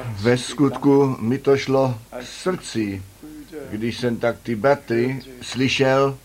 Ve skutku mi to šlo k srdci, když jsem tak ty bratry slyšel,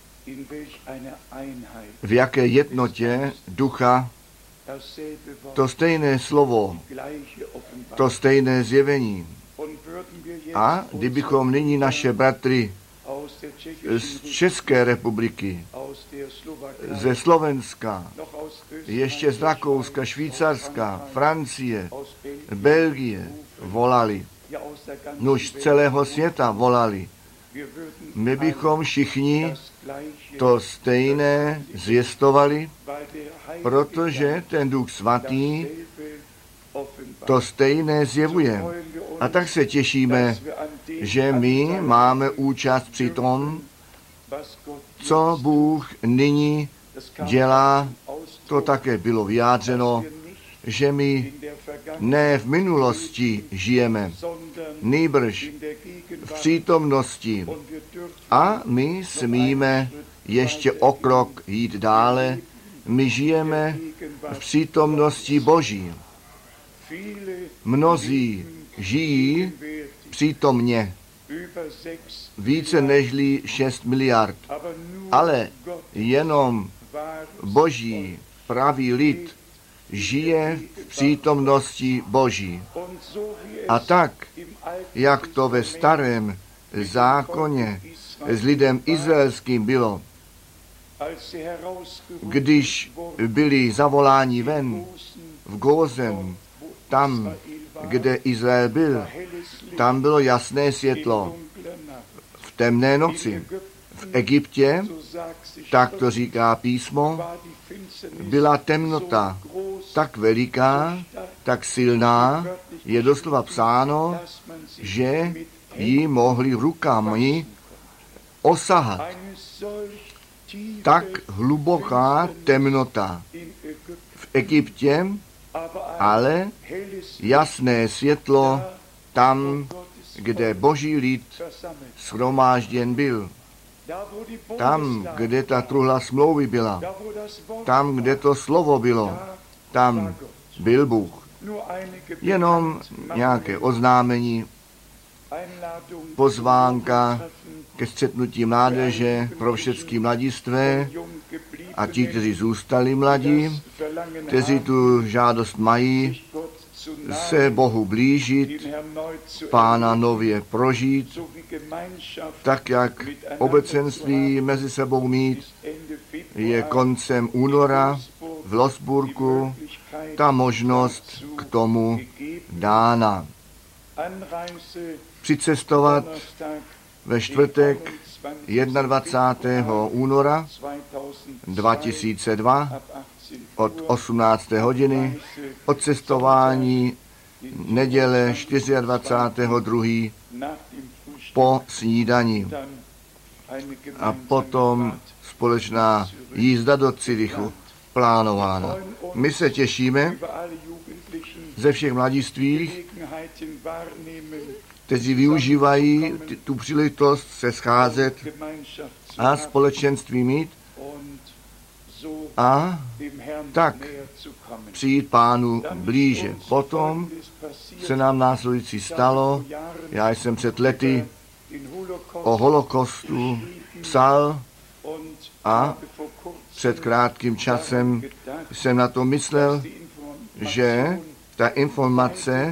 v jaké jednotě ducha to stejné slovo, to stejné zjevení. A kdybychom nyní naše bratry z České republiky, ze Slovenska, ještě z Rakouska, Švýcarska, Francie, Belgie volali, nuž z celého světa volali, my bychom všichni to stejné zvěstovali, protože ten Duch Svatý to stejné zjevuje. A tak se těšíme, že my máme účast při tom, co Bůh nyní dělá. To také bylo vyjádřeno, že my ne v minulosti žijeme, nýbrž v přítomnosti. A my smíme ještě o krok jít dále. My žijeme v přítomnosti Boží. Mnozí žijí přítomně více nežli 6 miliard, ale jenom Boží pravý lid žije v přítomnosti Boží. A tak, jak to ve starém zákoně s lidem izraelským bylo, když byli zavoláni ven v Gózen, tam, kde Izrael byl, tam bylo jasné světlo. V temné noci v Egyptě, tak to říká písmo, byla temnota tak veliká, tak silná, je doslova psáno, že ji mohli rukami osahat. Tak hluboká temnota v Egyptě, ale jasné světlo tam, kde Boží lid shromážděn byl. Tam, kde ta truhla smlouvy byla. Tam, kde to slovo bylo. Tam byl Bůh. Jenom nějaké oznámení, pozvánka ke střetnutí mládeže pro všechny mladistvé a ti, kteří zůstali mladí, kteří tu žádost mají, se Bohu blížit, Pána nově prožít, tak jak obecenství mezi sebou mít, je koncem února v Losburku ta možnost k tomu dána. Přicestovat ve čtvrtek 21. února 2002 od 18. hodiny, odcestování neděle 24.2. po snídani a potom společná jízda do Cyrichu plánována. My se těšíme ze všech mladistvých, kteří využívají tu příležitost se scházet a společenství mít a tak přijít Pánu blíže. Potom se nám následující stalo, já jsem před lety o holokaustu psal a před krátkým časem jsem na to myslel, že ta informace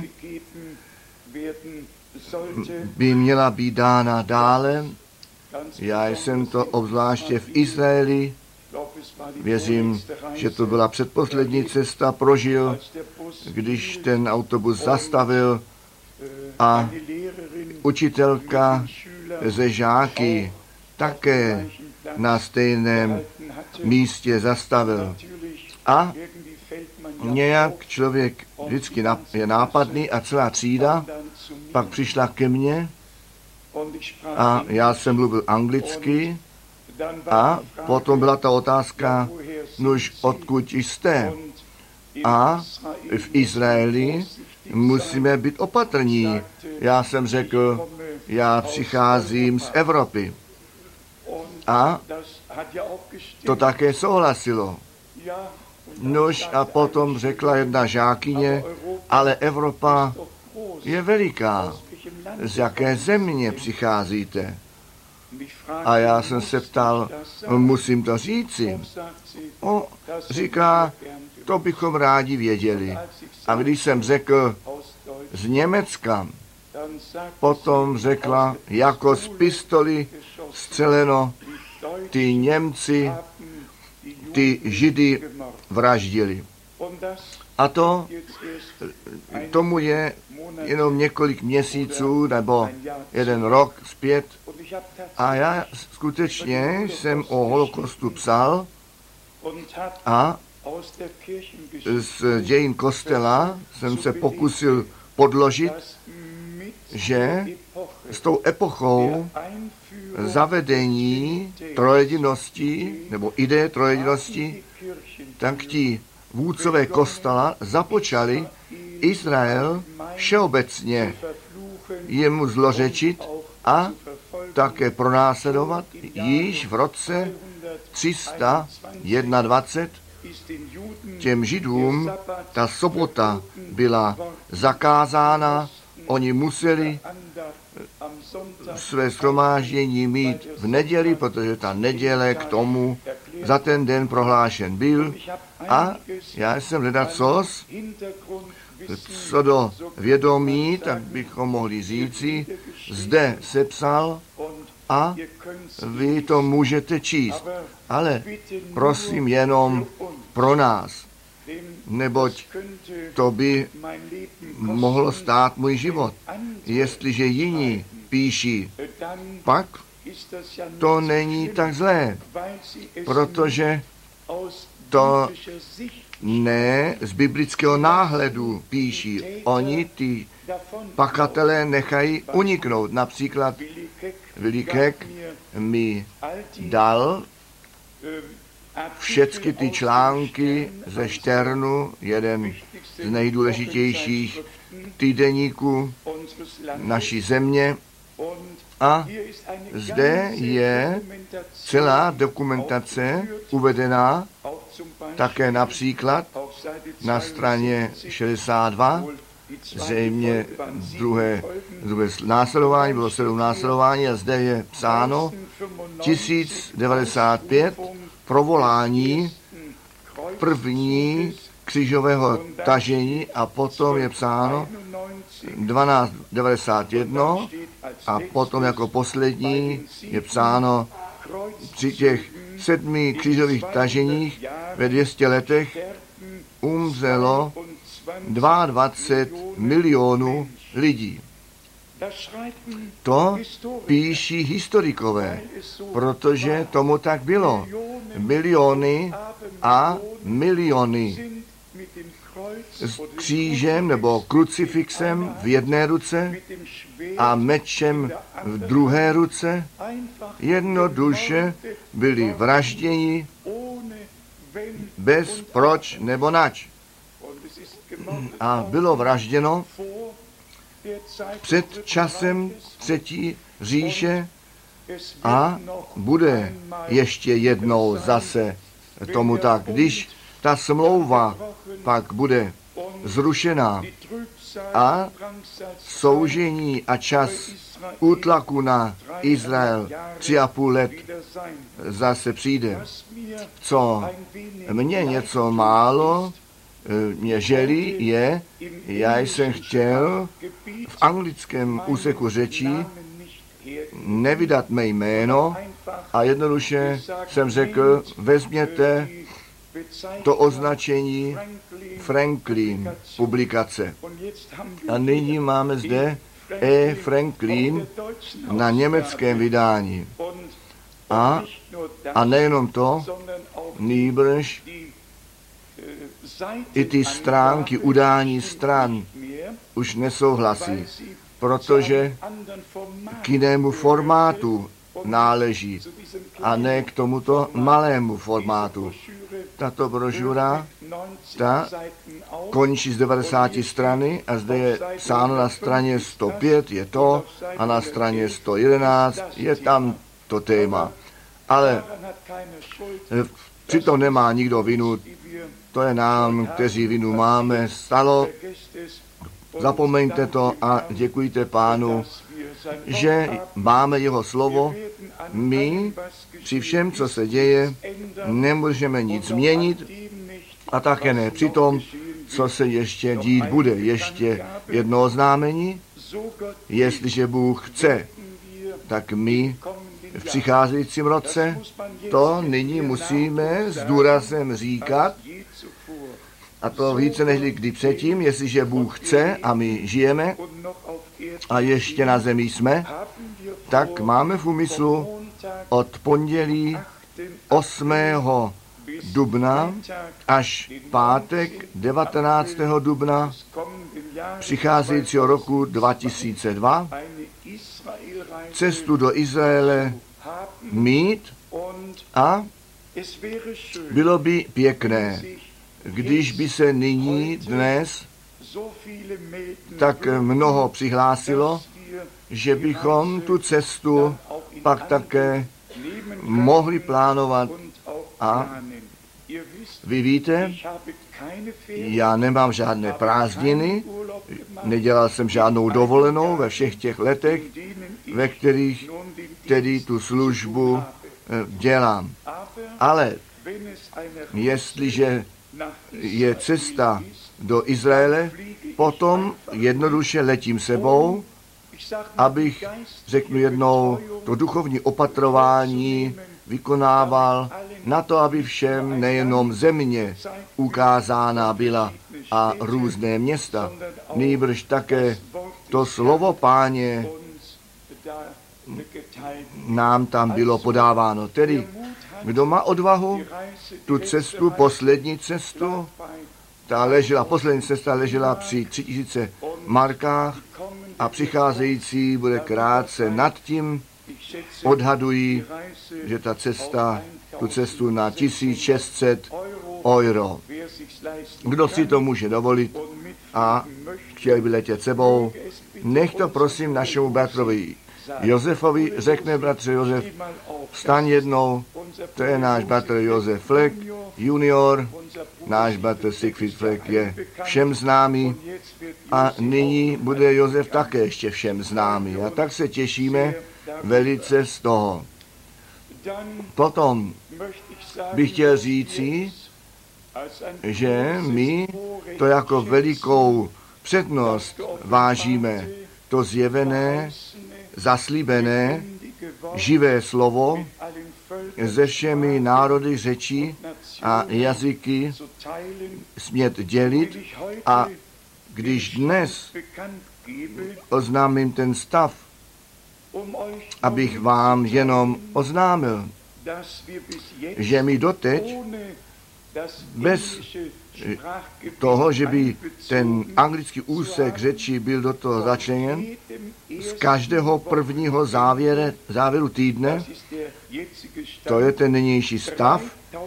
by měla být dána dále. Já jsem to obzvláště v Izraeli, věřím, že to byla předposlední cesta, prožil, když ten autobus zastavil a učitelka ze žáky také na stejném místě zastavil. A nějak člověk vždycky je nápadný a celá třída pak přišla ke mně a já jsem mluvil anglicky a potom byla ta otázka, nož odkud jste? A v Izraeli musíme být opatrní. Já jsem řekl, já přicházím z Evropy. A to také souhlasilo. Nož a potom řekla jedna žákyně, ale Evropa je veliká. Z jaké země přicházíte? A já jsem se ptal, musím to říci. Říká, to bychom rádi věděli. A když jsem řekl z Německa, potom řekla, jako z pistoli střeleno, ty Němci, ty Židy vraždili. A tomu je jenom několik měsíců nebo 1 rok zpět. A já skutečně jsem o holokaustu psal a z dějin kostela jsem se pokusil podložit, že s tou epochou zavedení trojedinosti nebo ideje trojedinosti, tak ti vůdcové kostela započali Izrael všeobecně jemu zlořečit a také pronásledovat. Již v roce 321 těm Židům ta sobota byla zakázána, oni museli své shromáždění mít v neděli, protože ta neděle k tomu za ten den prohlášen byl. A já jsem ledacos, co do vědomí, tak bychom mohli říci, zde sepsal a vy to můžete číst. Ale prosím jenom pro nás, neboť to by mohlo stát můj život. Jestliže jiní píší, pak to není tak zlé, protože to ne z biblického náhledu píší. Oni ty pachatelé nechají uniknout. Například Vilikek mi dal všechny ty články ze Šternu, jeden z nejdůležitějších týdeníků naší země. A zde je celá dokumentace uvedená, také například na straně 62, zřejmě druhé následování, bylo 7 následování a zde je psáno 1095 provolání první křížového tažení a potom je psáno 1291 a potom jako poslední je psáno při těch 7 křížových taženích ve 200 letech umřelo 22 milionů lidí. To píší historikové, protože tomu tak bylo. Miliony a miliony s křížem nebo krucifixem v jedné ruce a mečem v druhé ruce jednoduše byli vražděni bez proč nebo nač. A bylo vražděno před časem 3. říše a bude ještě jednou zase tomu tak, když ta smlouva pak bude zrušená a soužení a čas útlaku na Izrael 3,5 let zase přijde. Co mě něco málo mě želí je, já jsem chtěl v anglickém úseku řečí nevydat mé jméno a jednoduše jsem řekl, vezměte to označení Franklin publikace. A nyní máme zde E. Franklin na německém vydání. A nejenom to, nýbrž i ty stránky, udání stran už nesouhlasí, protože k jinému formátu náleží a ne k tomuto malému formátu. Tato brožura, ta končí z 90 strany a zde je psáno na straně 105 je to a na straně 111 je tam to téma. Ale přitom nemá nikdo vinu, to je nám, kteří vinu máme, stalo. Zapomeňte to a děkujte Pánu, že máme jeho slovo. My při všem, co se děje, nemůžeme nic změnit a také ne při tom, co se ještě dít bude. Ještě jedno oznámení. Jestliže Bůh chce, tak my v přicházejícím roce to nyní musíme s důrazem říkat, a to více než kdy předtím, jestliže Bůh chce a my žijeme a ještě na zemi jsme, tak máme v úmyslu od pondělí 8. dubna až pátek 19. dubna přicházejícího roku 2002 cestu do Izraele mít a bylo by pěkné, když by se nyní dnes tak mnoho přihlásilo, že bychom tu cestu pak také mohli plánovat. A vy víte, já nemám žádné prázdniny, nedělal jsem žádnou dovolenou ve všech těch letech, ve kterých tedy tu službu dělám. Ale jestliže je cesta do Izraele, potom jednoduše letím sebou, abych, řeknu jednou, to duchovní opatrování vykonával na to, aby všem nejenom země ukázána byla a různé města, nýbrž také to slovo Páně nám tam bylo podáváno. Tedy, kdo má odvahu tu cestu, poslední cestu, poslední cesta ležela při 3000 markách a přicházející bude krátce nad tím. Odhadují, že ta cesta, tu cestu na 1600 euro. Kdo si to může dovolit a chtěl by letět sebou, nech to prosím našemu bratrovi Josefovi řekne. Bratře Josef, vstaň jednou, to je náš bratr Josef Fleck, junior, náš bratr Siegfried Fleck je všem známý a nyní bude Josef také ještě všem známý. A tak se těšíme velice z toho. Potom bych chtěl říci, že my to jako velikou přednost vážíme, to zjevené, zaslíbené, živé slovo se všemi národy, řečí a jazyky smět dělit. A když dnes oznámím ten stav, abych vám jenom oznámil, že my doteď bez toho, že by ten anglický úsek řeči byl do toho začleněn, z každého prvního závěru týdne, to je ten nynější stav,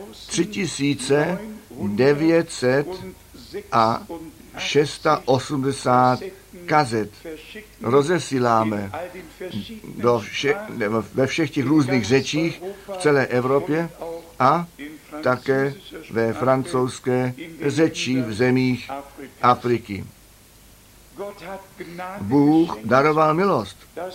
3986 kazet rozesíláme ve všech těch různých řečích v celé Evropě a také ve francouzské řeči v zemích Afriky. Bůh daroval milost,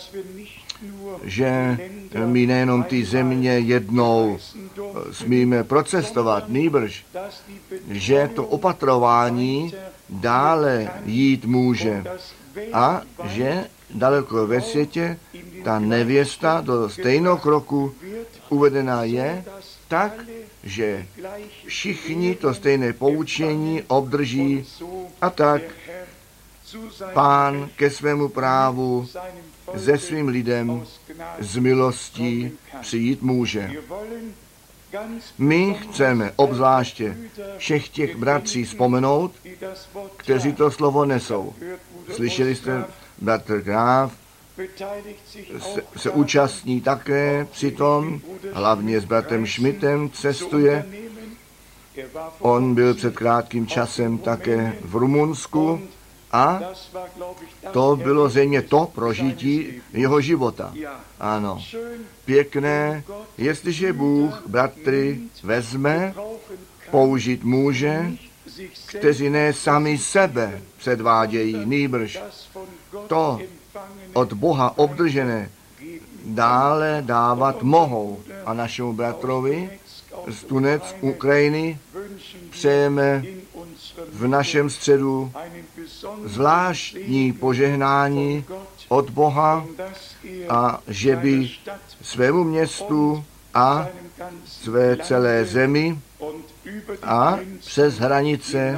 že my nejenom ty země jednou smíme procestovat, nýbrž, že to opatrování dále jít může a že daleko ve světě ta nevěsta do stejného kroku uvedená je tak, že všichni to stejné poučení obdrží a tak Pán ke svému právu se svým lidem z milostí přijít může. My chceme obzvláště všech těch bratří vzpomenout, kteří to slovo nesou. Slyšeli jste, bratr Graf se účastní také přitom, hlavně s bratrem Schmidtem cestuje. On byl před krátkým časem také v Rumunsku a to bylo zřejmě to prožití jeho života. Ano, pěkné, jestliže Bůh bratry vezme, použít může, kteří ne sami sebe předvádějí, nýbrž to od Boha obdržené dále dávat mohou. A našemu bratrovi z Tunec, Ukrajiny, přejeme v našem středu zvláštní požehnání od Boha a že by svému městu a své celé zemi a přes hranice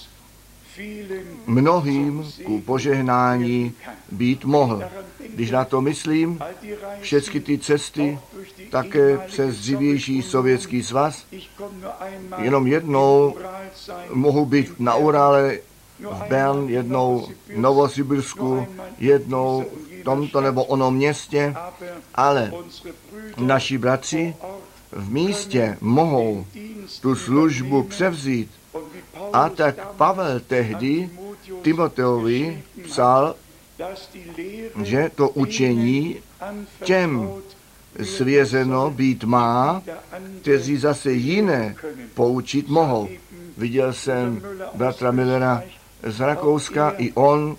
mnohým ku požehnání být mohl. Když na to myslím, všechny ty cesty, také přes dřívější Sovětský svaz, jenom jednou mohu být na Urále, v Bern, jednou v Novosibirsku, jednou v tomto nebo onom městě, ale naši bratři v místě mohou tu službu převzít. A tak Pavel tehdy Timoteovi psal, že to učení těm svěřeno být má, kteří zase jiné poučit mohou. Viděl jsem bratra Millera z Rakouska, i on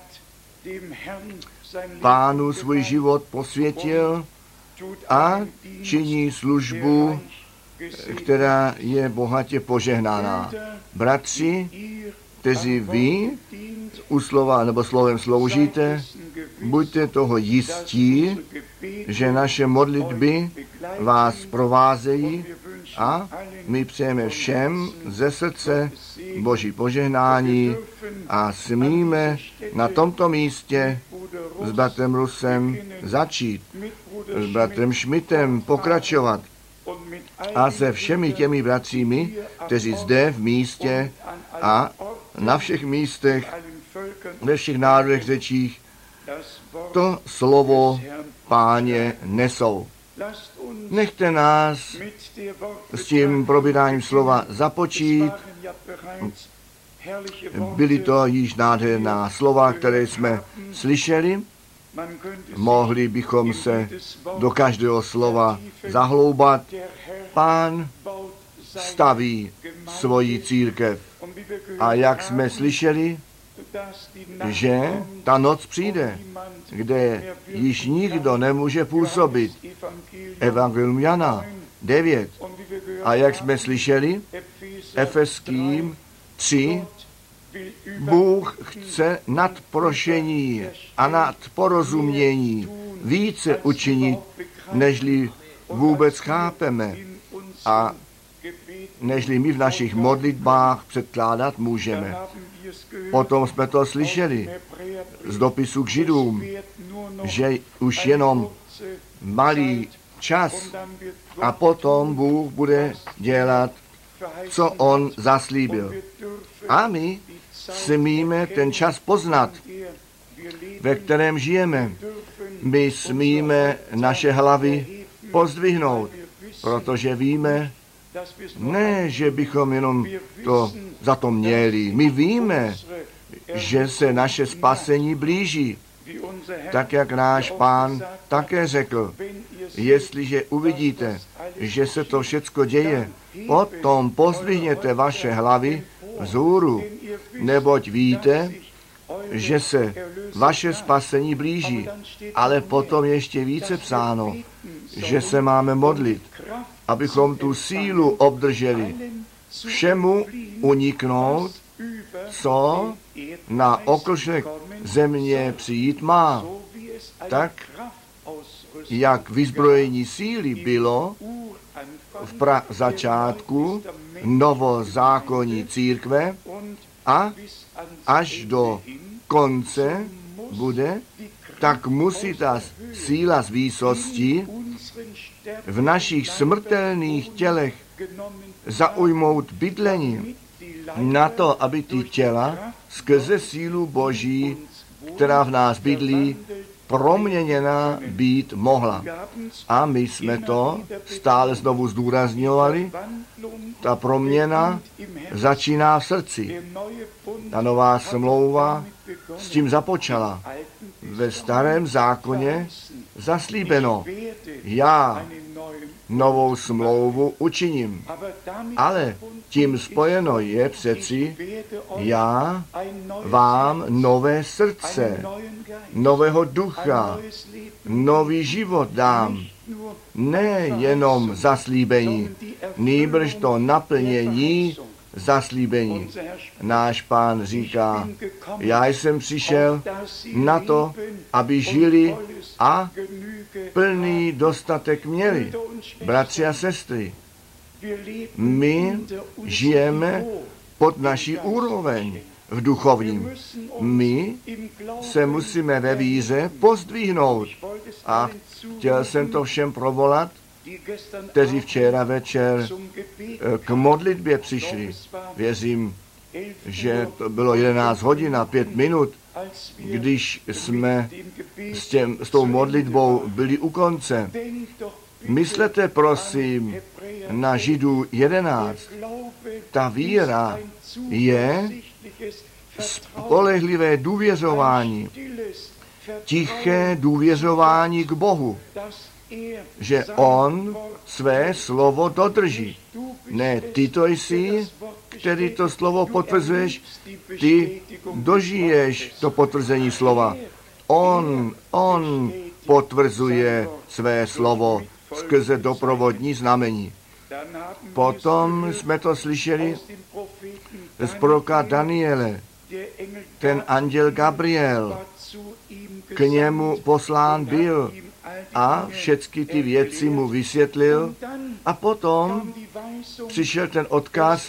Pánu svůj život posvětil a činí službu, která je bohatě požehnaná. Bratři, kteří vy u slova nebo slovem sloužíte, buďte toho jistí, že naše modlitby vás provázejí a my přejeme všem ze srdce Boží požehnání a smíme na tomto místě s bratrem Rusem začít, s bratrem Schmidtem pokračovat a se všemi těmi bratřími, kteří zde v místě a na všech místech, ve všech národech řečích, to slovo Páně nesou. Nechte nás s tím probíráním slova započít. Byly to již nádherná slova, které jsme slyšeli. Mohli bychom se do každého slova zahloubat. Pán staví svoji církev. A jak jsme slyšeli, že ta noc přijde, kde již nikdo nemůže působit. Evangelium Jana 9. A jak jsme slyšeli, Efeským 3, Bůh chce nad prošení a nad porozumění více učinit, nežli vůbec chápeme a nežli my v našich modlitbách předkládat můžeme. Potom jsme to slyšeli z dopisu k Židům, že už jenom malý čas a potom Bůh bude dělat, co on zaslíbil. A my smíme ten čas poznat, ve kterém žijeme. My smíme naše hlavy pozdvihnout, protože víme, ne, že bychom jenom to za to měli. My víme, že se naše spasení blíží. Tak, jak náš Pán také řekl, jestliže uvidíte, že se to všecko děje, potom pozdvihněte vaše hlavy vzhůru, neboť víte, že se vaše spasení blíží. Ale potom ještě více psáno, že se máme modlit, abychom tu sílu obdrželi, všemu uniknout, co na oklšek země přijít má. Tak, jak vyzbrojení síly bylo v začátku novozákonní církve a až do konce bude, tak musí ta síla z výsosti v našich smrtelných tělech zaujmout bydlení na to, aby ty těla skrze sílu Boží, která v nás bydlí, proměněna být mohla. A my jsme to stále znovu zdůrazňovali. Ta proměna začíná v srdci. Ta nová smlouva s tím započala. Ve starém zákoně zaslíbeno. Já novou smlouvu učiním. Ale tím spojeno je přeci, já vám nové srdce, nového ducha, nový život dám. Ne jenom zaslíbení, nýbrž to naplnění zaslíbení. Náš Pán říká, já jsem přišel na to, aby žili a plný dostatek měli. Bratři a sestry, my žijeme pod naší úroveň v duchovním. My se musíme ve víře pozdvihnout. A chtěl jsem to všem provolat, kteří včera večer k modlitbě přišli. Věřím, že to bylo 11 hodin a 5 minut, když jsme s tou modlitbou byli u konce. Myslete prosím na Židů 11. Ta víra je spolehlivé důvěřování, tiché důvěřování k Bohu, že on své slovo dodrží. Ne, ty to jsi, který to slovo potvrzuješ, ty dožiješ to potvrzení slova. On potvrzuje své slovo skrze doprovodní znamení. Potom jsme to slyšeli z proroka Daniele. Ten anděl Gabriel k němu poslán byl a všechny ty věci mu vysvětlil a potom přišel ten odkaz,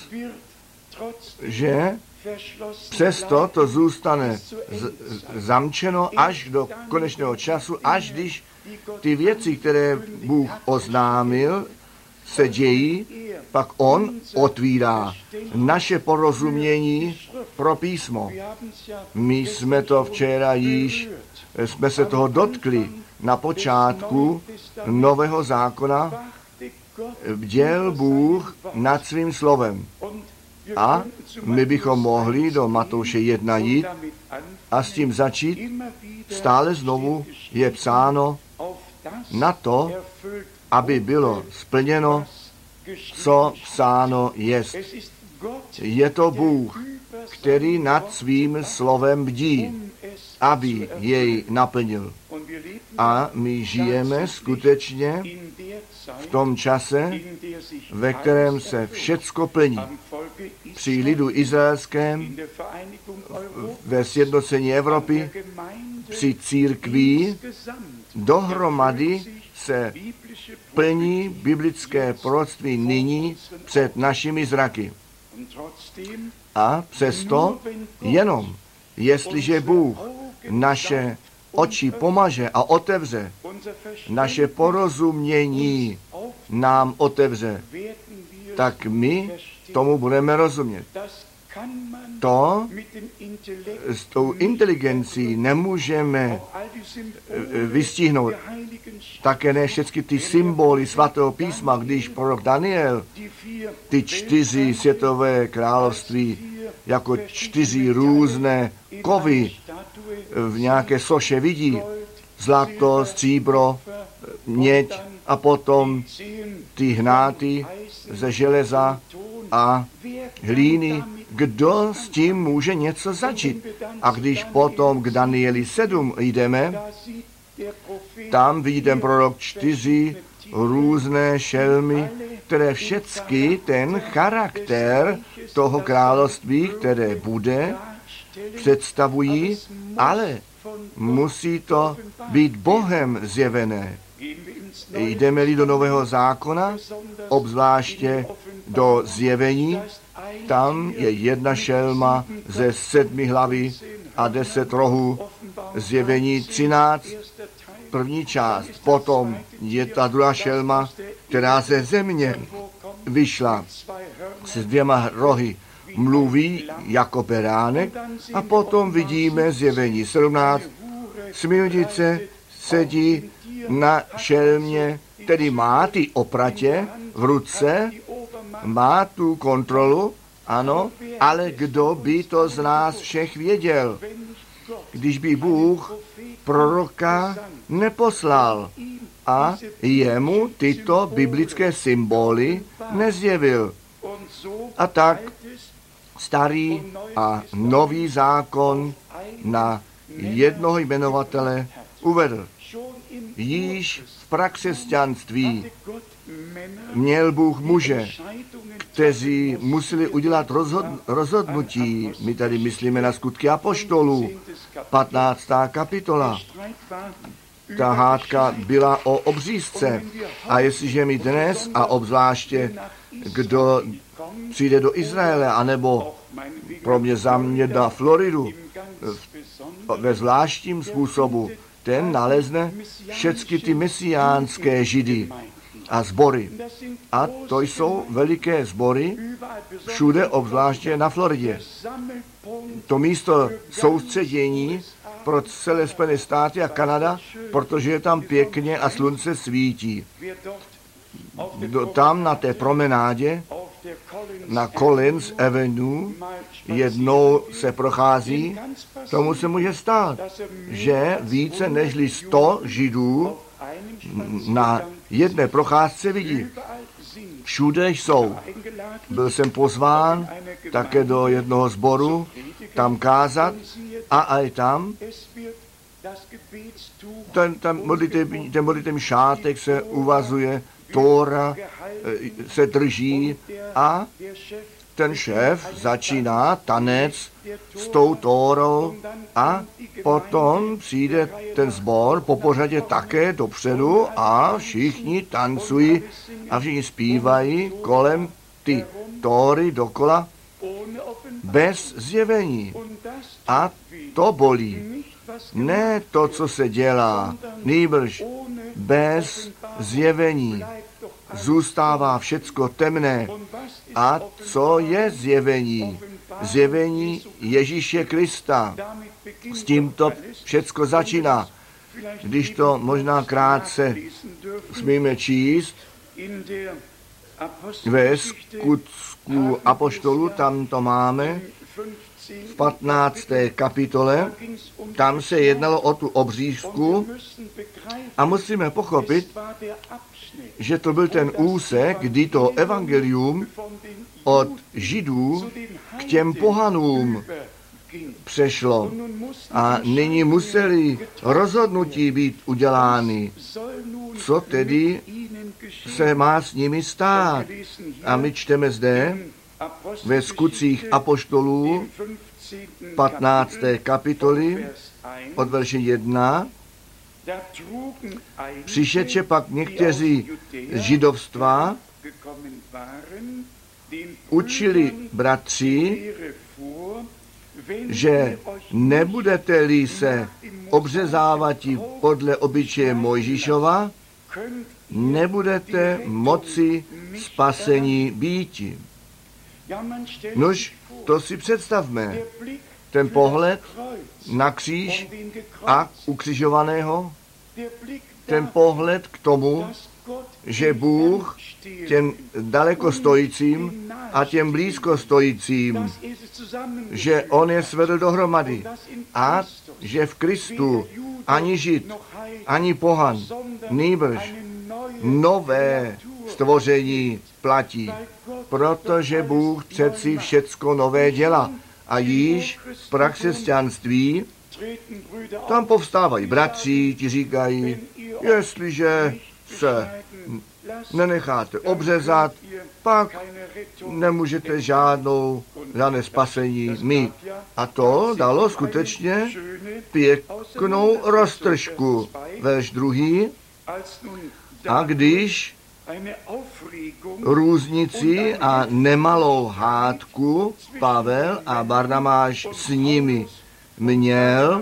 že přesto to zůstane zamčeno až do konečného času, až když ty věci, které Bůh oznámil, se dějí, pak on otvírá naše porozumění pro písmo. My jsme to včera již, jsme se toho dotkli na počátku Nového zákona, bděl Bůh nad svým slovem. A my bychom mohli do Matouše 1 jít a s tím začít. Stále znovu je psáno na to, aby bylo splněno, co psáno jest. Je to Bůh, který nad svým slovem bdí, aby jej naplnil. A my žijeme skutečně v tom čase, ve kterém se všecko plní. Při lidu izraelském, ve sjednocení Evropy, při církví, dohromady se plní biblické proroctví nyní před našimi zraky. A přesto jenom, jestliže Bůh naše oči pomaže a otevře, naše porozumění nám otevře, tak my tomu budeme rozumět. To s tou inteligencí nemůžeme vystihnout. Také ne všechny ty symboly svatého písma, když prorok Daniel ty 4 světové království jako 4 různé kovy v nějaké soše vidí. Zlato, stříbro, měď a potom ty hnáty ze železa a hlíny. Kdo s tím může něco začít? A když potom k Danieli 7 jdeme, tam vidíme prorok 4 různé šelmy, které všechny ten charakter toho království, které bude, představují, ale musí to být Bohem zjevené. Jdeme-li do Nového zákona, obzvláště do zjevení, tam je 1 šelma ze 7 hlavy a 10 rohů, zjevení 13, první část. Potom je ta druhá šelma, která ze země vyšla se 2 rohy, mluví jako beránek a potom vidíme zjevení 17. Smilnice sedí na šelmě, tedy má ty opratě v ruce, má tu kontrolu, ano, ale kdo by to z nás všech věděl, když by Bůh proroka neposlal a jemu tyto biblické symboly nezjevil. A tak starý a nový zákon na jednoho jmenovatele uvedl. Již v prakřesťanství měl Bůh muže, kteří museli udělat rozhodnutí. My tady myslíme na Skutky apoštolů, 15. kapitola. Ta hádka byla o obřízce. A jestliže my dnes, a obzvláště kdo přijde do Izraele, anebo pro mě za mě do Floridu, ve zvláštním způsobu, ten nalezne všechny ty mesiánské židy a sbory. A to jsou veliké sbory všude, obzvláště na Floridě. To místo soustředění pro celé Spojené státy a Kanada, protože je tam pěkně a slunce svítí. Tam na té promenádě na Collins Avenue jednou se prochází, tomu se může stát, že více nežli 100 Židů na jedné procházce vidí. Všude jsou. Byl jsem pozván také do jednoho sboru tam kázat a aj tam ten modlitevní šátek se uvazuje, Tóra se drží a ten šéf začíná tanec s tou Tórou a potom přijde ten sbor po pořadě také dopředu a všichni tancují a všichni zpívají kolem ty Tóry dokola bez zjevení. A to bolí. Ne to, co se dělá, nýbrž bez zjevení. Zůstává všecko temné. A co je zjevení? Zjevení Ježíše Krista. S tím to všecko začíná. Když to možná krátce smíme číst, ve Skutku apoštolů, tam to máme, v 15. kapitole, tam se jednalo o tu obřízku a musíme pochopit, že to byl ten úsek, kdy to evangelium od Židů k těm pohanům přešlo. A nyní museli rozhodnutí být udělány. Co tedy se má s nimi stát? A my čteme zde ve Skutcích apoštolů 15. kapitoly od verše 1. Přišedše pak někteří židovstva učili bratři, že nebudete-li se obřezávati podle obyčeje Mojžíšova, nebudete moci spasení býti. Nož, to si představme. Ten pohled na kříž a ukřižovaného, ten pohled k tomu, že Bůh těm daleko stojícím a těm blízko stojícím, že On je svedl dohromady a že v Kristu ani Žid, ani pohan, nýbrž nové stvoření platí, protože Bůh přeci všecko nové dělá. A již v prakřesťanství tam povstávají bratři, ti říkají, jestliže se nenecháte obřezat, pak nemůžete žádné spasení mít. A to dalo skutečně pěknou roztržku. Verš 2. A když různici a nemalou hádku Pavel a Barnabáš s nimi měl,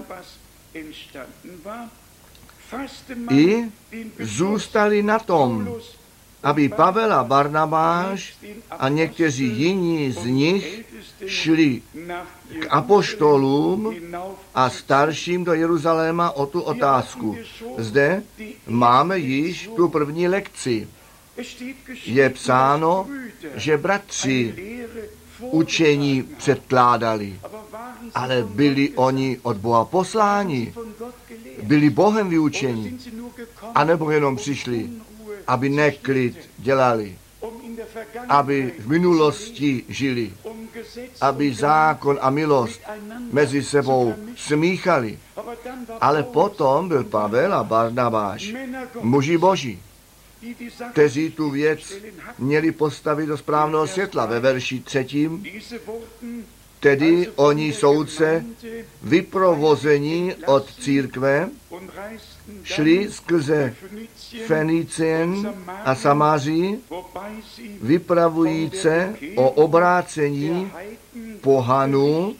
i zůstali na tom, aby Pavel a Barnabáš a někteří jiní z nich šli k apoštolům a starším do Jeruzaléma o tu otázku. Zde máme již tu první lekci. Je psáno, že bratři učení předkládali, ale byli oni od Boha posláni. byli Bohem vyučeni, anebo jenom přišli, aby neklid dělali, aby v minulosti žili, aby zákon a milost mezi sebou smíchali. Ale potom byl Pavel a Barnabáš, muži boží, kteří tu věc měli postavit do správného světla. Ve verši 3. Tedy oni soudce vyprovození od církve šli skrze Fenicien a Samáří, vypravujíce o obrácení pohanů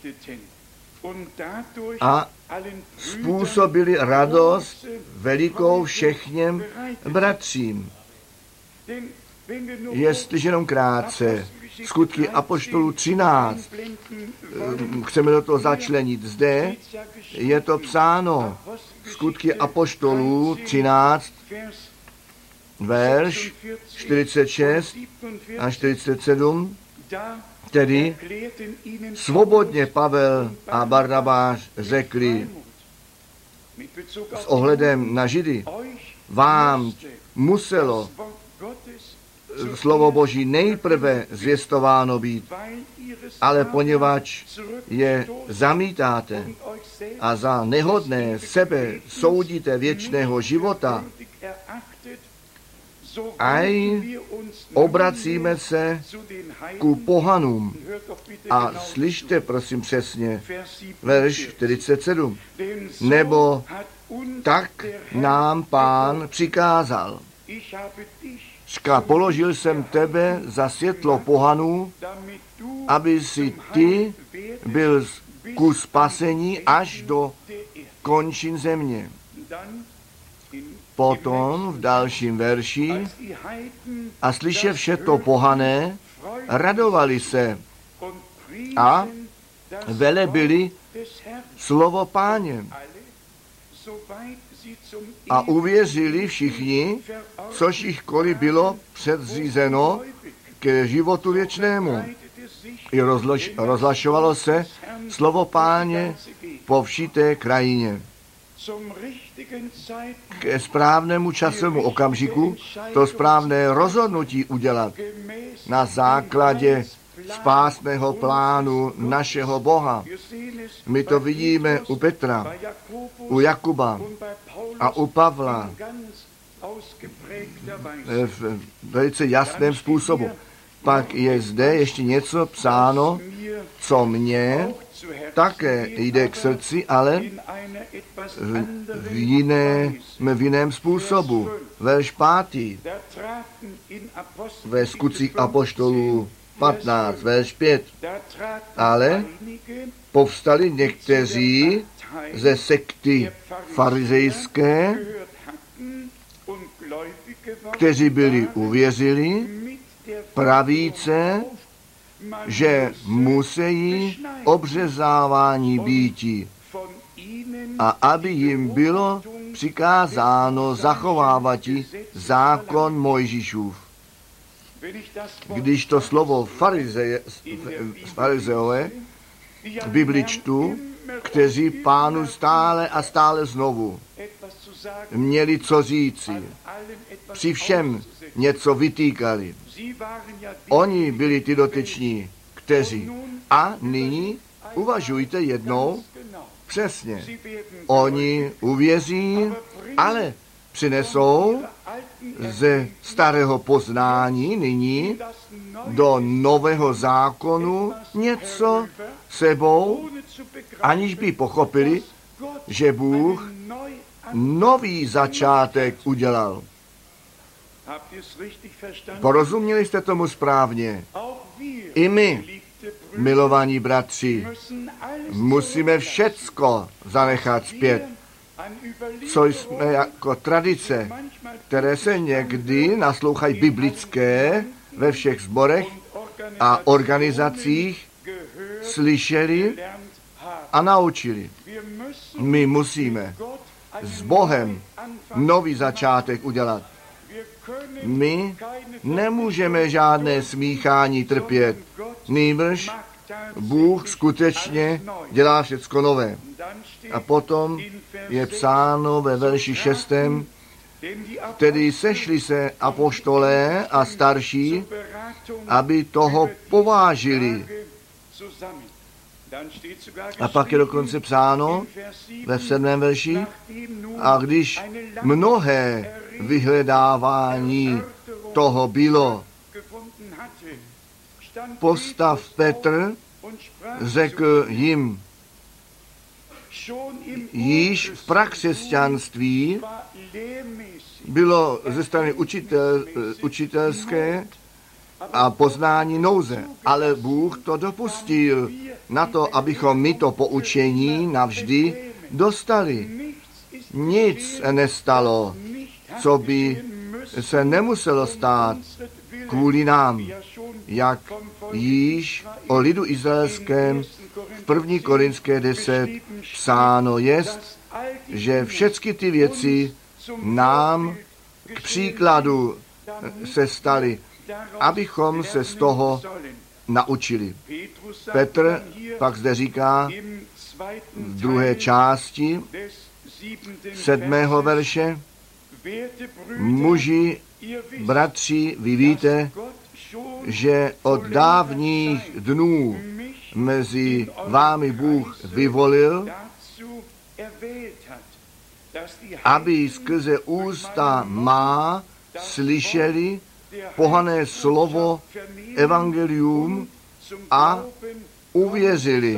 a způsobili radost velikou všechněm bratřím. Jestliže jenom krátce, Skutky apoštolů 13, chceme do toho začlenit. Zde je to psáno, Skutky apoštolů 13, verš 46 a 47, tedy svobodně Pavel a Barnabáš řekli s ohledem na Židy, vám muselo slovo Boží nejprve zvěstováno být, ale poněvadž je zamítáte a za nehodné sebe soudíte věčného života, aj obracíme se ku pohanům. A slyšte, prosím, přesně, verš 47. Nebo tak nám Pán přikázal. Položil jsem tebe za světlo pohanů, aby si ty byl ku spasení až do končin země. Potom v dalším verši a slyševše to pohané, radovali se a velebili slovo Páně. A uvěřili všichni, což jich bylo předřízeno k životu věčnému. I rozhlašovalo se slovo Páně po vší té krajině. Ke správnému časovému okamžiku to správné rozhodnutí udělat na základě spásného plánu našeho Boha. My to vidíme u Petra, u Jakuba a u Pavla v velice jasném způsobu. Pak je zde ještě něco psáno, co mně také jde k srdci, ale v jiném způsobu. Verš 5. Ve Skutcích apoštolů 15, verš 5. Ale povstali někteří ze sekty farizejské, kteří byli uvěřili, pravíce, že musí obřezávání býti a aby jim bylo přikázáno zachovávati zákon Mojžíšův. Když to slovo farizeové v Bibli čtu, kteří Pánu stále a stále znovu měli co říci, při všem něco vytýkali. Oni byli ty dotyční, kteří. A nyní uvažujte jednou přesně. Oni uvěří, ale přinesou ze starého poznání nyní do nového zákonu něco sebou, aniž by pochopili, že Bůh nový začátek udělal. Porozuměli jste tomu správně? I my, milovaní bratři, musíme všecko zanechat zpět, co jsme jako tradice, které se někdy naslouchají biblické ve všech sborech a organizacích, slyšeli a naučili. My musíme s Bohem nový začátek udělat. My nemůžeme žádné smíchání trpět, nýbrž Bůh skutečně dělá všecko nové. A potom je psáno ve verši 6. Tedy sešli se apoštolé a starší, aby toho povážili. A pak je dokonce psáno ve 7. verši, a když mnohé vyhledávání toho bylo, postav Petr řekl jim, již v prakřesťanství bylo ze strany učitelské a poznání nouze, ale Bůh to dopustil na to, abychom my to poučení navždy dostali. Nic nestalo, co by se nemuselo stát kvůli nám, jak již o lidu izraelském v 1. Korinské 10 psáno jest, že všechny ty věci nám k příkladu se staly, abychom se z toho naučili. Petr pak zde říká v druhé části 7. verše, muži, bratři, vy víte, že od dávných dnů mezi vámi Bůh vyvolil, aby skrze ústa má slyšeli pohané slovo evangelium a uvěřili.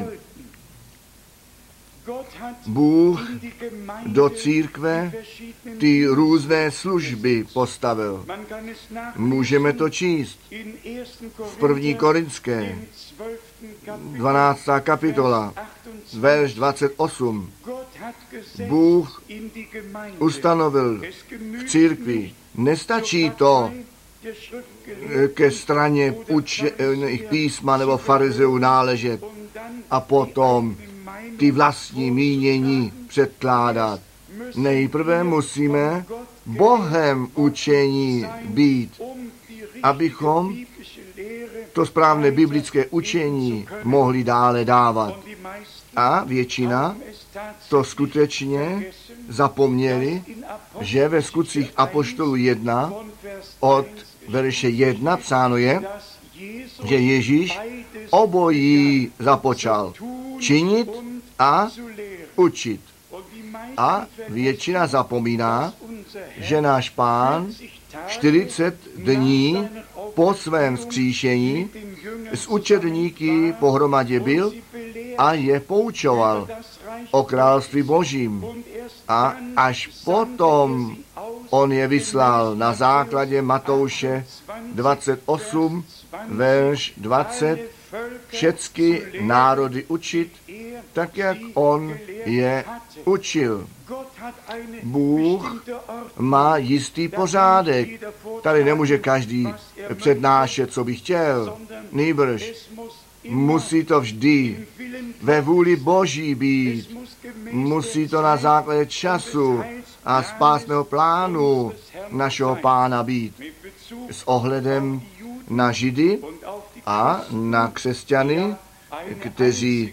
Bůh do církve ty různé služby postavil. Můžeme to číst v 1. Korinské 12. kapitola, verš 28. Bůh ustanovil v církvi. Nestačí to ke straně písma nebo farizeů náležet a potom ty vlastní mínění předkládat. Nejprve musíme Bohem učení být, abychom to správné biblické učení mohli dále dávat. A většina to skutečně zapomněli, že ve Skutcích apoštolů 1 od verše 1 psáno je, že Ježíš obojí započal činit a učit. A většina zapomíná, že náš Pán 40 dní po svém vzkříšení s učedníky pohromadě byl a je poučoval o království Božím. A až potom on je vyslal na základě Matouše 28, verš 20, všechny národy učit, tak jak on je učil. Bůh má jistý pořádek. Tady nemůže každý přednášet, co by chtěl. Nýbrž musí to vždy ve vůli Boží být. Musí to na základě času a spásného plánu našeho Pána být. S ohledem na Židy a na křesťany, kteří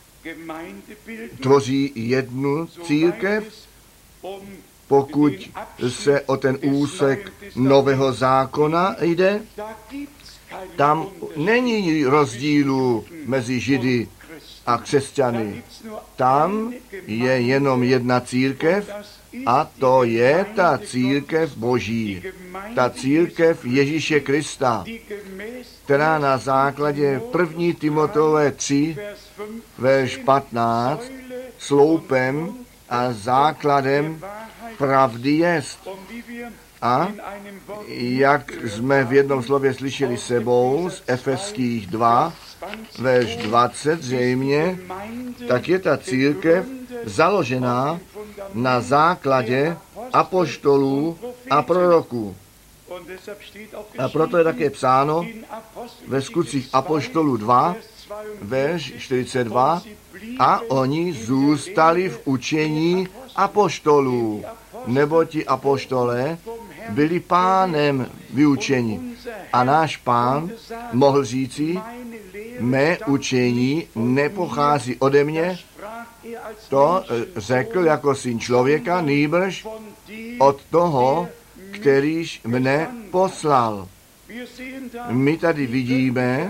tvoří jednu církev, pokud se o ten úsek nového zákona jde, tam není rozdílu mezi Židy a křesťany. Tam je jenom jedna církev a to je ta církev Boží, ta církev Ježíše Krista, která na základě 1. Timoteové 3, verš 15, sloupem a základem pravdy jest. A jak jsme v jednom slově slyšeli sebou z Efeských 2, verš 20 zřejmě, tak je ta církev založená na základě apoštolů a proroků. A proto je také psáno ve Skutcích apoštolů 2, verš 42, a oni zůstali v učení apoštolů, nebo ti apoštolé byli Pánem vyučeni. A náš Pán mohl říci, mé učení nepochází ode mě, to řekl jako syn člověka, nýbrž od toho, kterýž mne poslal. My tady vidíme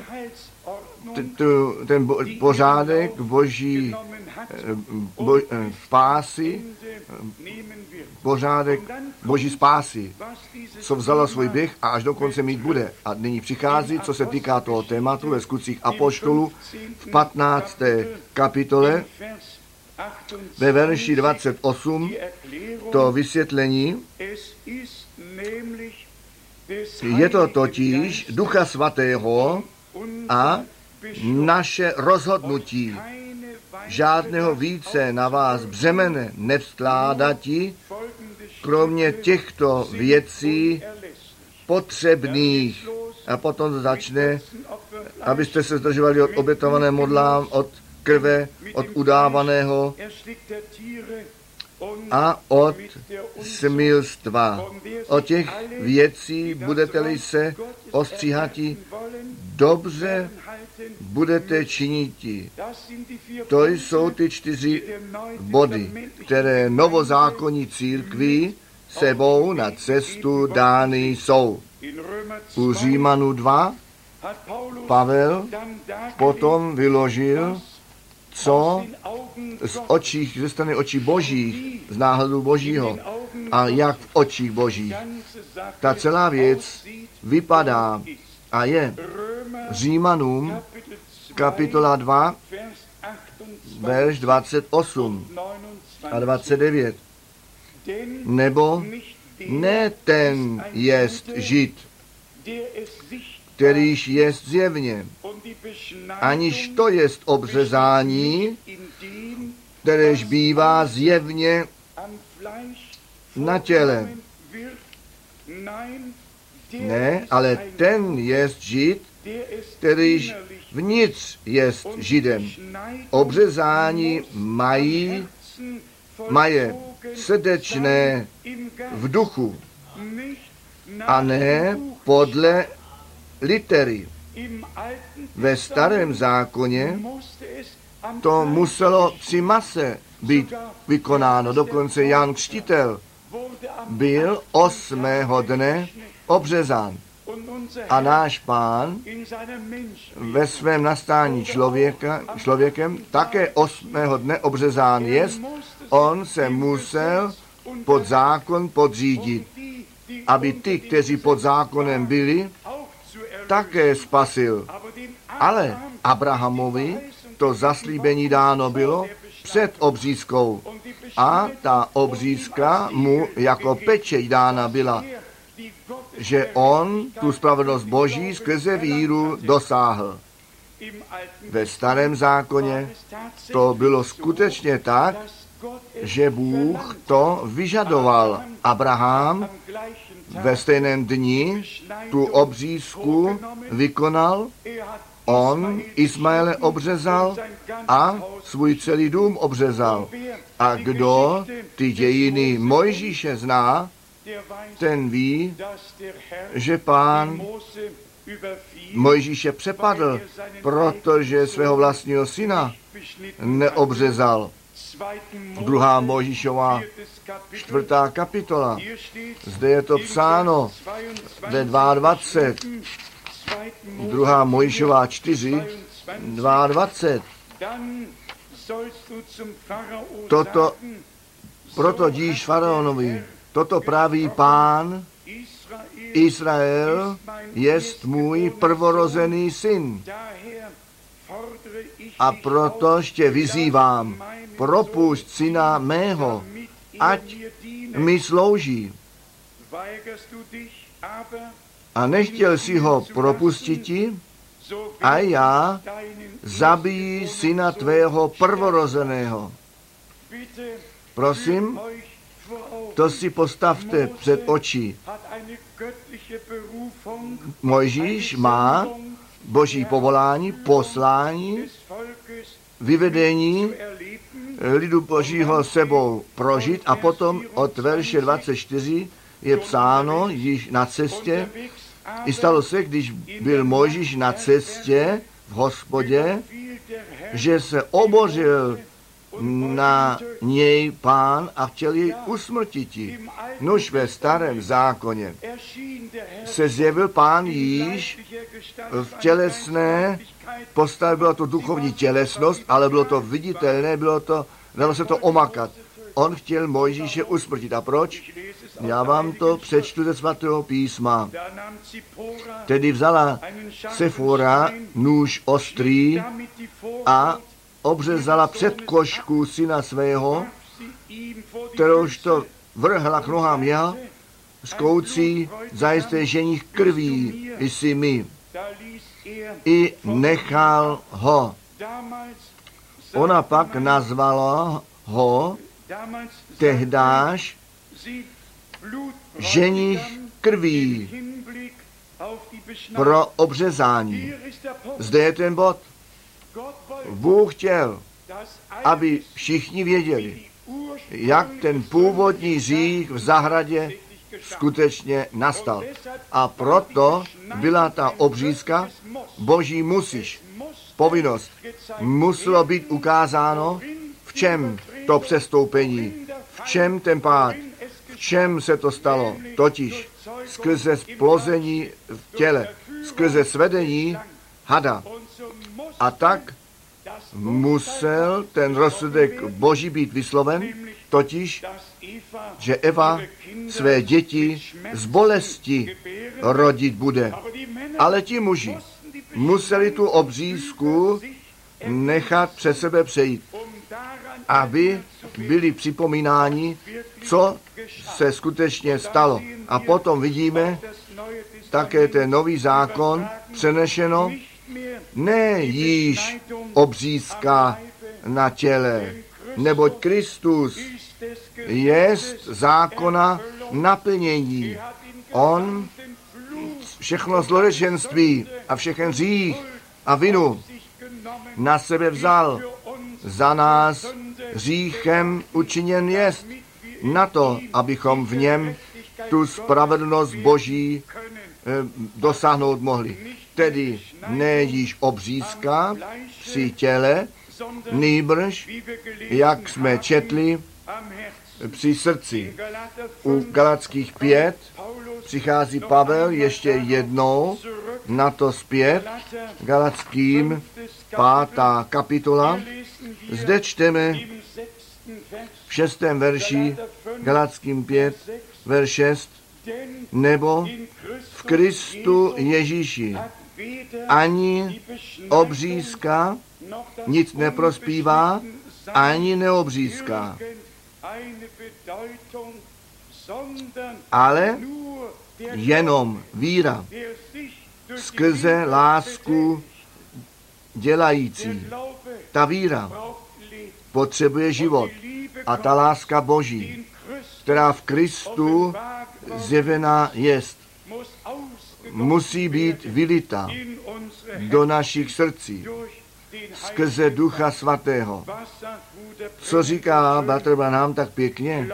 ten pořádek boží spásy, pořádek boží spásy, co vzalo svůj běh a až do konce mít bude. A nyní přichází, co se týká toho tématu ve Skutcích apoštolů v 15. kapitole ve verši 28 to vysvětlení. Je to totiž Ducha Svatého a naše rozhodnutí žádného více na vás břemene nevskládatí, kromě těchto věcí potřebných. A potom začne, abyste se zdržovali od obětované modlám, od krve, od udávaného a od smilstva. O těch věcí budete-li se ostříhati, dobře budete činiti. To jsou ty 4 body, které novozákonní církví sebou na cestu dány jsou. U Římanů 2 Pavel potom vyložil, co ze strany očí božích, z náhledu božího a jak v očích božích. Ta celá věc vypadá a je Římanům kapitola 2, verš 28 a 29. Nebo ne ten jest žid, kterýž jest zjevně, aniž to jest obřezání, kteréž bývá zjevně na těle. Ne, ale ten jest žid, kterýž vnitř jest židem. Obřezání mají srdečné v duchu a ne podle litery. Ve starém zákoně to muselo při mase být vykonáno. Dokonce Jan Křtitel byl 8. dne obřezán. A náš Pán ve svém nastání člověkem také 8. dne obřezán jest. On se musel pod zákon podřídit, aby ty, kteří pod zákonem byli, také spasil. Ale Abrahamovi to zaslíbení dáno bylo před obřízkou. A ta obřízka mu jako pečeť dána byla, že on tu spravedlnost Boží skrze víru dosáhl. Ve starém zákoně to bylo skutečně tak, že Bůh to vyžadoval. Abraham ve stejném dni tu obřízku vykonal, on Ismaele obřezal a svůj celý dům obřezal. A kdo ty dějiny Mojžíše zná, ten ví, že Pán Mojžíše přepadl, protože svého vlastního syna neobřezal. 2. Mojžíšova 4. kapitola. Zde je to psáno ve 22. 2. Mojžíšova 4, 22. Proto díš faraonovi, toto praví Pán, Izrael jest můj prvorozený syn. A proto tě vyzývám, propusť syna mého, ať mi slouží. A nechtěl si ho propustiti, a já zabijí syna tvého prvorozeného. Prosím, to si postavte před oči. Mojžíš má boží povolání, poslání, vyvedení lidu božího sebou prožít a potom od verše 24 je psáno již na cestě. I stalo se, když byl Mojžíš na cestě Hospodě, že se obořil na něj Pán a chtěl jej usmrtiti. Nuž ve starém zákoně se zjevil Pán již v tělesné postavě, byla to duchovní tělesnost, ale bylo to viditelné, dalo se to omakat. On chtěl Mojžíše usmrtit. A proč? Já vám to přečtu ze svatého písma. Tedy vzala Sefora nůž ostrý a obřezala předkošku syna svého, kterouž to vrhla k nohám jeho, zkoucí zajisté ženich krví jsi mi. I nechal ho. Ona pak nazvala ho tehdáž ženich krví pro obřezání. Zde je ten bod. Bůh chtěl, aby všichni věděli, jak ten původní hřích v zahradě skutečně nastal. A proto byla ta obřízka, boží musíš, povinnost. Muselo být ukázáno, v čem to přestoupení, v čem ten pád, v čem se to stalo, totiž skrze splození v těle, skrze svedení hada. A tak musel ten rozsudek boží být vysloven, totiž, že Eva své děti z bolesti rodit bude. Ale ti muži museli tu obřízku nechat přes sebe přejít, aby byli připomínáni, co se skutečně stalo. A potom vidíme také ten nový zákon přenešeno, ne již obřízka na těle, neboť Kristus jest zákona naplnění. On všechno zlorečenství a všechen hřích a vinu na sebe vzal. Za nás hříchem učiněn jest, na to, abychom v něm tu spravedlnost Boží dosáhnout mohli. Tedy ne již obřízka při těle, nýbrž, jak jsme četli, při srdci. U Galatských 5 přichází Pavel ještě jednou na to zpět, Galatským 5. kapitola. Zde čteme v 6. verši Galatským 5, verš 6, nebo v Kristu Ježíši ani obřízka nic neprospívá, ani neobřízka, ale jenom víra skrze lásku dělající. Ta víra potřebuje život a ta láska Boží, která v Kristu zjevená jest, musí být vylita do našich srdcí skrze Ducha Svatého. Co říká bratr Branham tak pěkně?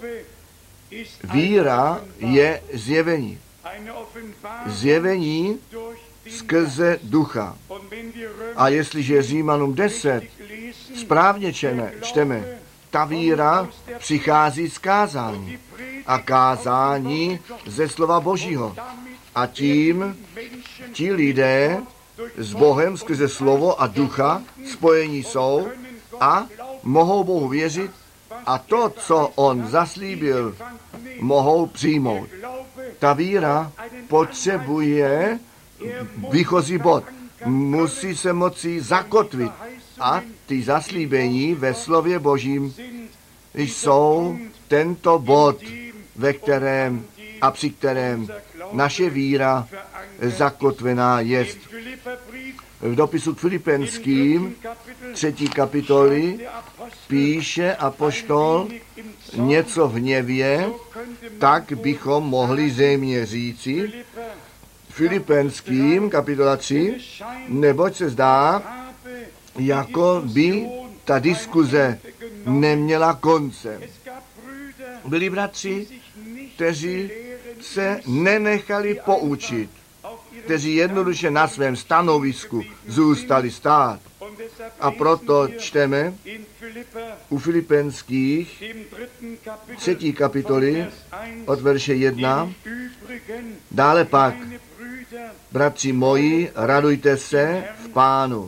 Víra je zjevení. Zjevení skrze Ducha. A jestliže Římanům 10 správně čteme, ta víra přichází z kázání. A kázání ze slova Božího. A tím ti lidé s Bohem skrze slovo a ducha spojení jsou a mohou Bohu věřit a to, co on zaslíbil, mohou přijmout. Ta víra potřebuje výchozí bod. Musí se moci zakotvit. A ty zaslíbení ve slově Božím jsou tento bod, ve kterém a při kterém naše víra zakotvená jest. V dopisu k Filipenským 3. kapitoly píše apoštol něco v hněvě, tak bychom mohli zřejmě říci, Filipenským kapitola 3, neboť se zdá, jako by ta diskuze neměla konce. Byli bratři, kteří se nenechali poučit kteří jednoduše na svém stanovisku zůstali stát. A proto čteme u Filipenských 3. kapitoly od verše 1. Dále pak, bratři moji, radujte se v Pánu.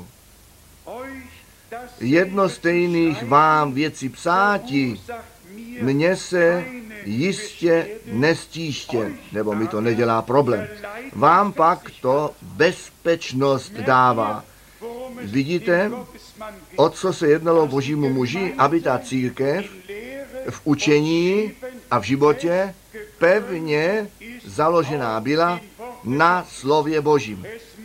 Jednostejných vám věci psáti, mně se jistě nestíště, nebo mi to nedělá problém. Vám pak to bezpečnost dává. Vidíte, o co se jednalo Božímu muži, aby ta církev v učení a v životě pevně založená byla na slově Božím.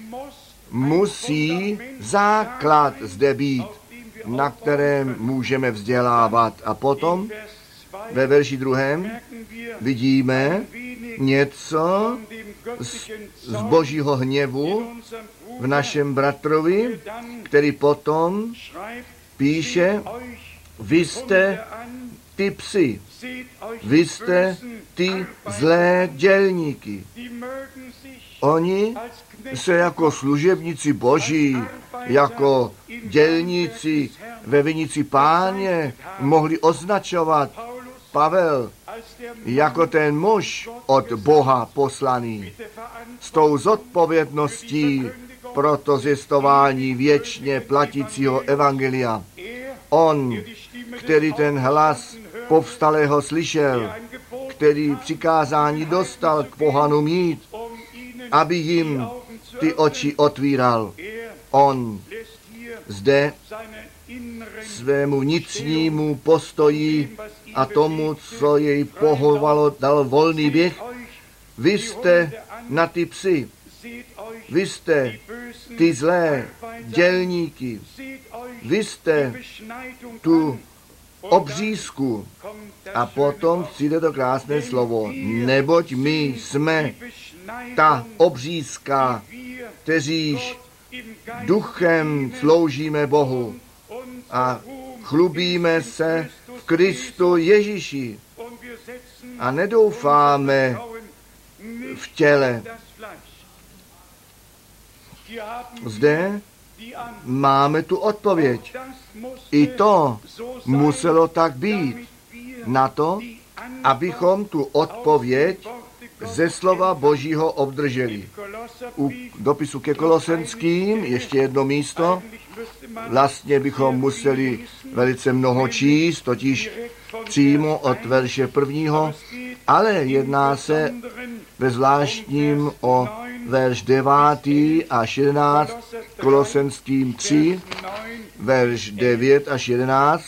Musí základ zde být, na kterém můžeme vzdělávat. A potom ve verši 2. vidíme něco z Božího hněvu v našem bratrovi, který potom píše, vy jste ty psi, vy jste ty zlé dělníky. Oni se jako služebníci Boží, jako dělníci ve vinici Páně mohli označovat. Pavel jako ten muž od Boha poslaný s tou zodpovědností pro to zjistování věčně platícího evangelia. On, který ten hlas povstalého slyšel, který přikázání dostal k pohanům jít, aby jim ty oči otvíral. On zde svému vnitřnímu postoji a tomu, co jej pohovalo, dal volný běh. Vy jste na ty psy, vy jste ty zlé dělníky, vy jste tu obřízku. A potom přijde to krásné slovo, neboť my jsme ta obřízka, kteříž duchem sloužíme Bohu a chlubíme se v Kristu Ježíši a nedoufáme v těle. Zde máme tu odpověď. I to muselo tak být na to, abychom tu odpověď ze slova Božího obdrželi. U dopisu ke Kolosenským ještě jedno místo. Vlastně bychom museli velice mnoho číst, totiž přímo od verše 1. Ale jedná se ve zvláštním o verš 9 až 11, Kolosenským 3, verš 9 až 11.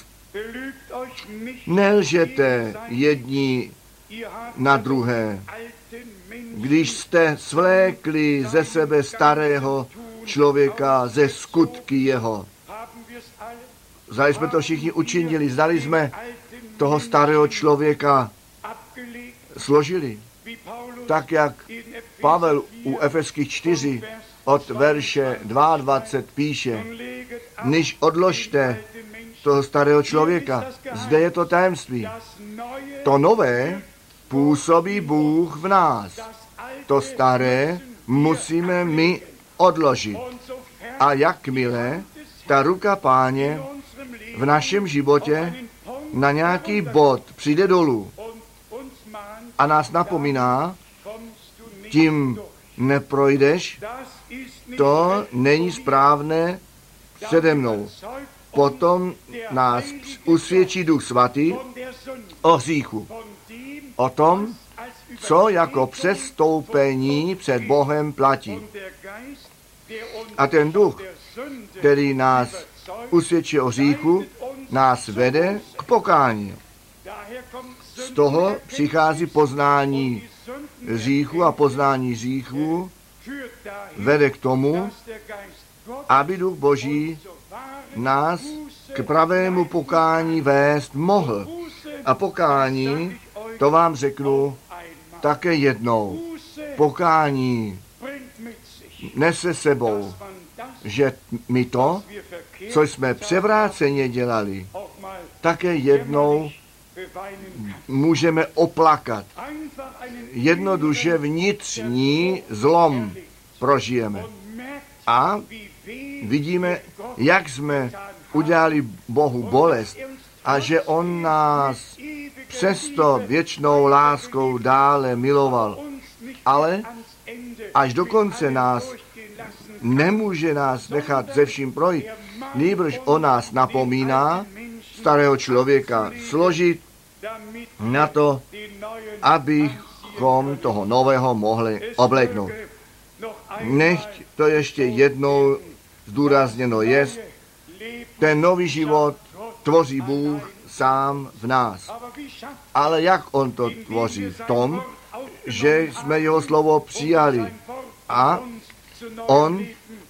Nelžete jedni na druhé, když jste svlékli ze sebe starého člověka ze skutky jeho. Zdali jsme to všichni učinili, zdali jsme toho starého člověka složili. Tak jak Pavel u Efeských 4 od verše 22 píše, než odložte toho starého člověka. Zde je to tajemství. To nové působí Bůh v nás. To staré musíme my odložit. A jakmile ta ruka Páně v našem životě na nějaký bod přijde dolů a nás napomíná, tím neprojdeš, to není správné přede mnou. Potom nás usvědčí Duch Svatý o hříchu. O tom, co jako přestoupení před Bohem platí. A ten duch, který nás usvědčí o hříchu, nás vede k pokání. Z toho přichází poznání hříchu a poznání hříchu vede k tomu, aby Duch Boží nás k pravému pokání vést mohl. A pokání, to vám řeknu také jednou, pokání nese sebou, že my to, co jsme převráceně dělali, také jednou můžeme oplakat. Jednoduše vnitřní zlom, prožijeme. A vidíme, jak jsme udělali Bohu bolest a že on nás přesto věčnou láskou dále miloval. Ale až do konce nemůže nás nechat ze vším projít. Nýbrž on nás napomíná, starého člověka, složit na to, abychom toho nového mohli obléknout. Nechť to ještě jednou zdůrazněno jest, ten nový život tvoří Bůh sám v nás. Ale jak on to tvoří? V tom, že jsme jeho slovo přijali a on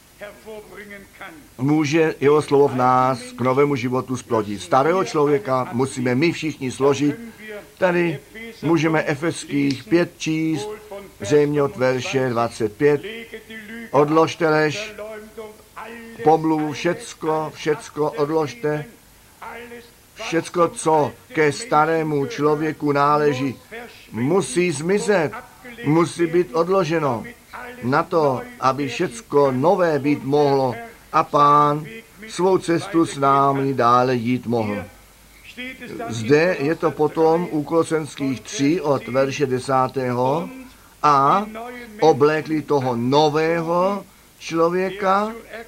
může jeho slovo v nás k novému životu splodit. Starého člověka musíme my všichni složit. Tady můžeme Efeských 5 číst, zřejmě od verše 25. Odložte lež, pomluvu, všecko odložte. Všecko, co ke starému člověku náleží, musí zmizet, musí být odloženo na to, aby všecko nové být mohlo a Pán svou cestu s námi dále jít mohl. Zde je to potom u Kolosenských 3 od verše 10. A oblékli toho nového člověka,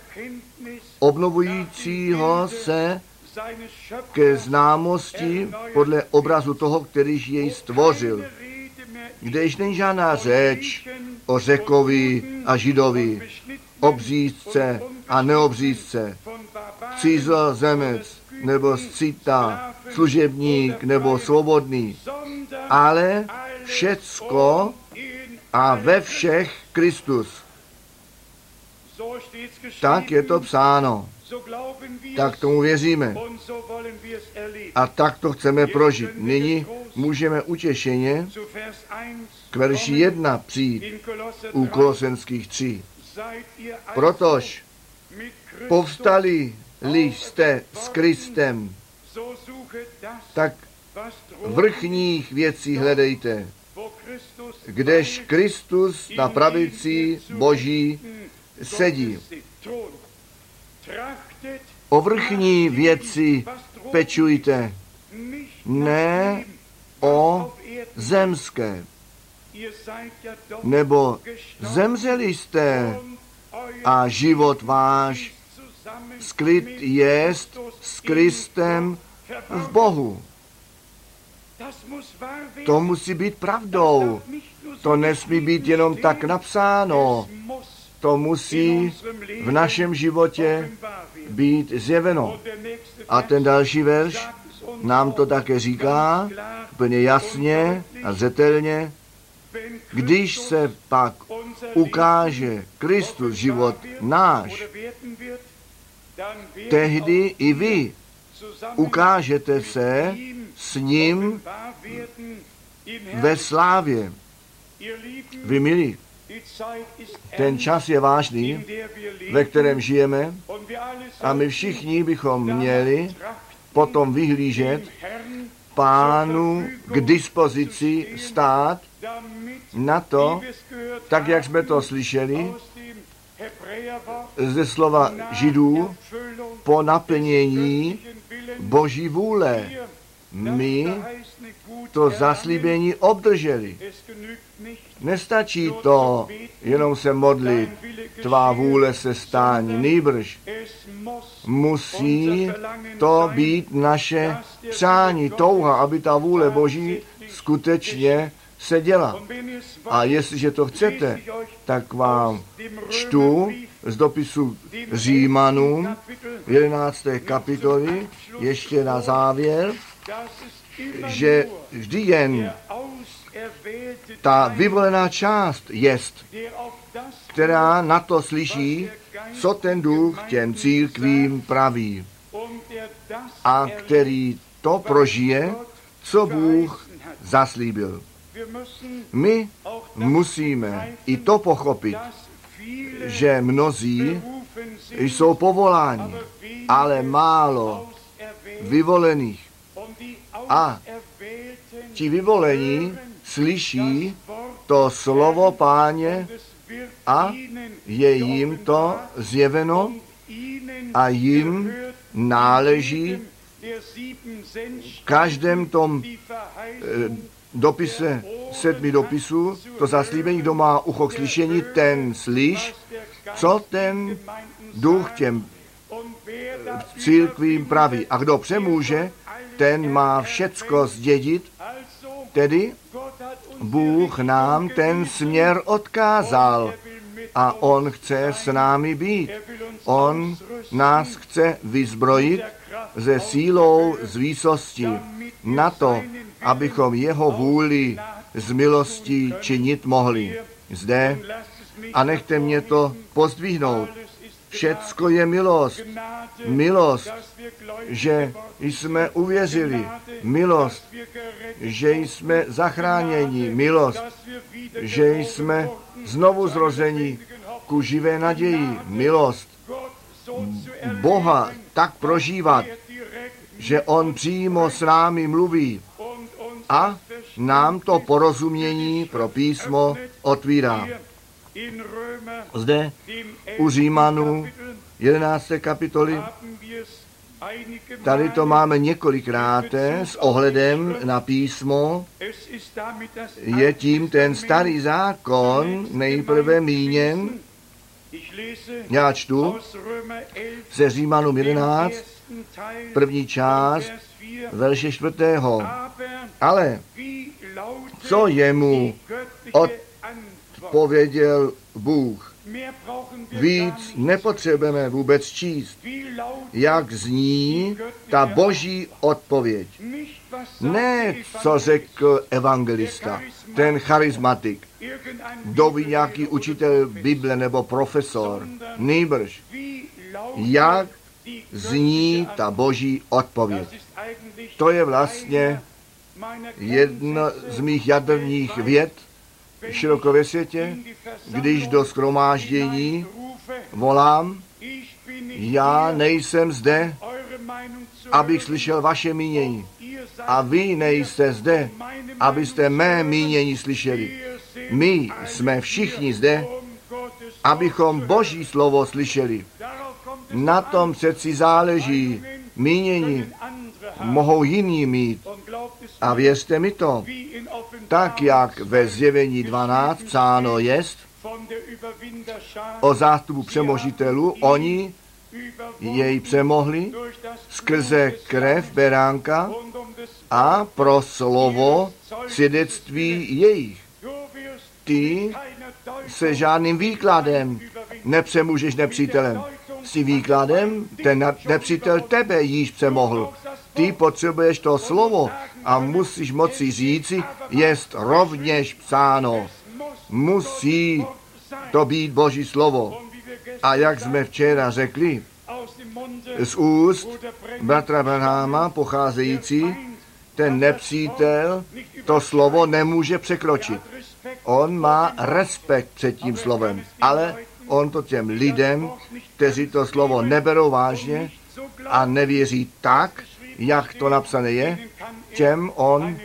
obnovujícího se ke známosti podle obrazu toho, kterýž jej stvořil. Kde již není žádná řeč o Řekovi a Židovi, obřízce a neobřízce, cizozemec nebo scita, služebník nebo svobodný, ale všecko a ve všech Kristus. Tak je to psáno. Tak tomu věříme. A tak to chceme prožít. Nyní můžeme utěšeně k verši 1 přijít u Kolosenských 3. Protož povstali-li jste s Kristem, tak vrchních věcí hledejte, kdež Kristus na pravici Boží sedí. O vrchní věci pečujte, ne o zemské. Nebo zemřeli jste a život váš skryt jest s Kristem v Bohu. To musí být pravdou. To nesmí být jenom tak napsáno. To musí v našem životě být zjeveno. A ten další verš nám to také říká úplně jasně a zřetelně. Když se pak ukáže Kristus život náš, tehdy i vy ukážete se s ním ve slávě. Vy milí, ten čas je vážný, ve kterém žijeme a my všichni bychom měli potom vyhlížet Pánu k dispozici stát na to, tak jak jsme to slyšeli ze slova Židů, po naplnění Boží vůle. My to zaslíbení obdrželi. Nestačí to jenom se modlit, tvá vůle se stání, nýbrž musí to být naše přání, touha, aby ta vůle Boží skutečně se děla. A jestliže to chcete, tak vám čtu z dopisu Římanům 11. kapitoly, ještě na závěr, že vždy jen ta vyvolená část jest, která na to slyší, co ten duch těm církvím praví a který to prožije, co Bůh zaslíbil. My musíme i to pochopit, že mnozí jsou povoláni, ale málo vyvolených. A ti vyvolení slyší to slovo Páně a je jim to zjeveno a jim náleží v každém tom dopise 7 dopisů, to zaslíbení, kdo má ucho k slyšení, ten slyš, co ten duch těm církvím praví. A kdo přemůže, ten má všecko zdědit, tedy Bůh nám ten směr odkázal a on chce s námi být. On nás chce vyzbrojit se sílou z výsosti na to, abychom jeho vůli z milostí činit mohli. Zde, a nechte mě to pozdvihnout, všecko je milost. Milost, že jsme uvěřili. Milost, že jsme zachráněni. Milost, že jsme znovu zrození ku živé naději. Milost, Boha tak prožívat, že on přímo s námi mluví a nám to porozumění pro písmo otvírá. Zde u Římanů 11. kapitoly, tady to máme několikrát s ohledem na písmo, je tím ten starý zákon nejprve míněn. Já čtu ze Římanům 11, první část, verše 4. Ale co jemu odpověděl Bůh? Víc nepotřebujeme vůbec číst, jak zní ta boží odpověď. Ne, co řekl evangelista, ten charismatik, kdo ví nějaký učitel Bible nebo profesor, nýbrž, jak zní ta boží odpověď. To je vlastně jedna z mých jaderních vět široko ve světě, když do shromáždění volám, já nejsem zde, abych slyšel vaše mínění. A vy nejste zde, abyste mé mínění slyšeli. My jsme všichni zde, abychom Boží slovo slyšeli. Na tom přeci záleží. Mínění mohou jiní mít. A věřte mi to, tak jak ve Zjevení 12 psáno jest o zástupu přemožitelů, oni jej přemohli skrze krev beránka a pro slovo svědectví jejich. Ty se žádným výkladem nepřemůžeš nepřítelem. S tím výkladem ten nepřítel tebe již přemohl. Ty potřebuješ to slovo a musíš moci říci, jest rovněž psáno. Musí to být Boží slovo. A jak jsme včera řekli, z úst bratra Branhama pocházející, ten nepřítel to slovo nemůže překročit. On má respekt před tím slovem, ale on to těm lidem, kteří to slovo neberou vážně a nevěří tak, jak to napsané je, těm on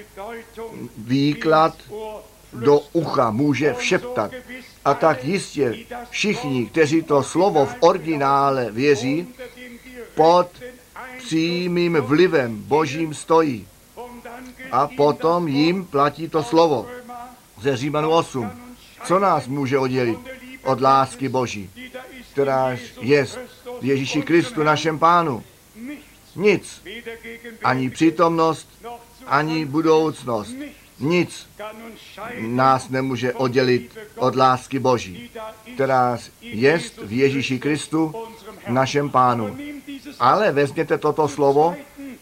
výklad do ucha může všeptat. A tak jistě všichni, kteří to slovo v originále věří, pod přímým vlivem Božím stojí. A potom jim platí to slovo. Ze Římanů 8. Co nás může oddělit od lásky Boží, která je v Ježíši Kristu našem Pánu? Nic. Ani přítomnost, ani budoucnost. Nic nás nemůže oddělit od lásky Boží, která je v Ježíši Kristu našem Pánu. Ale vezměte toto slovo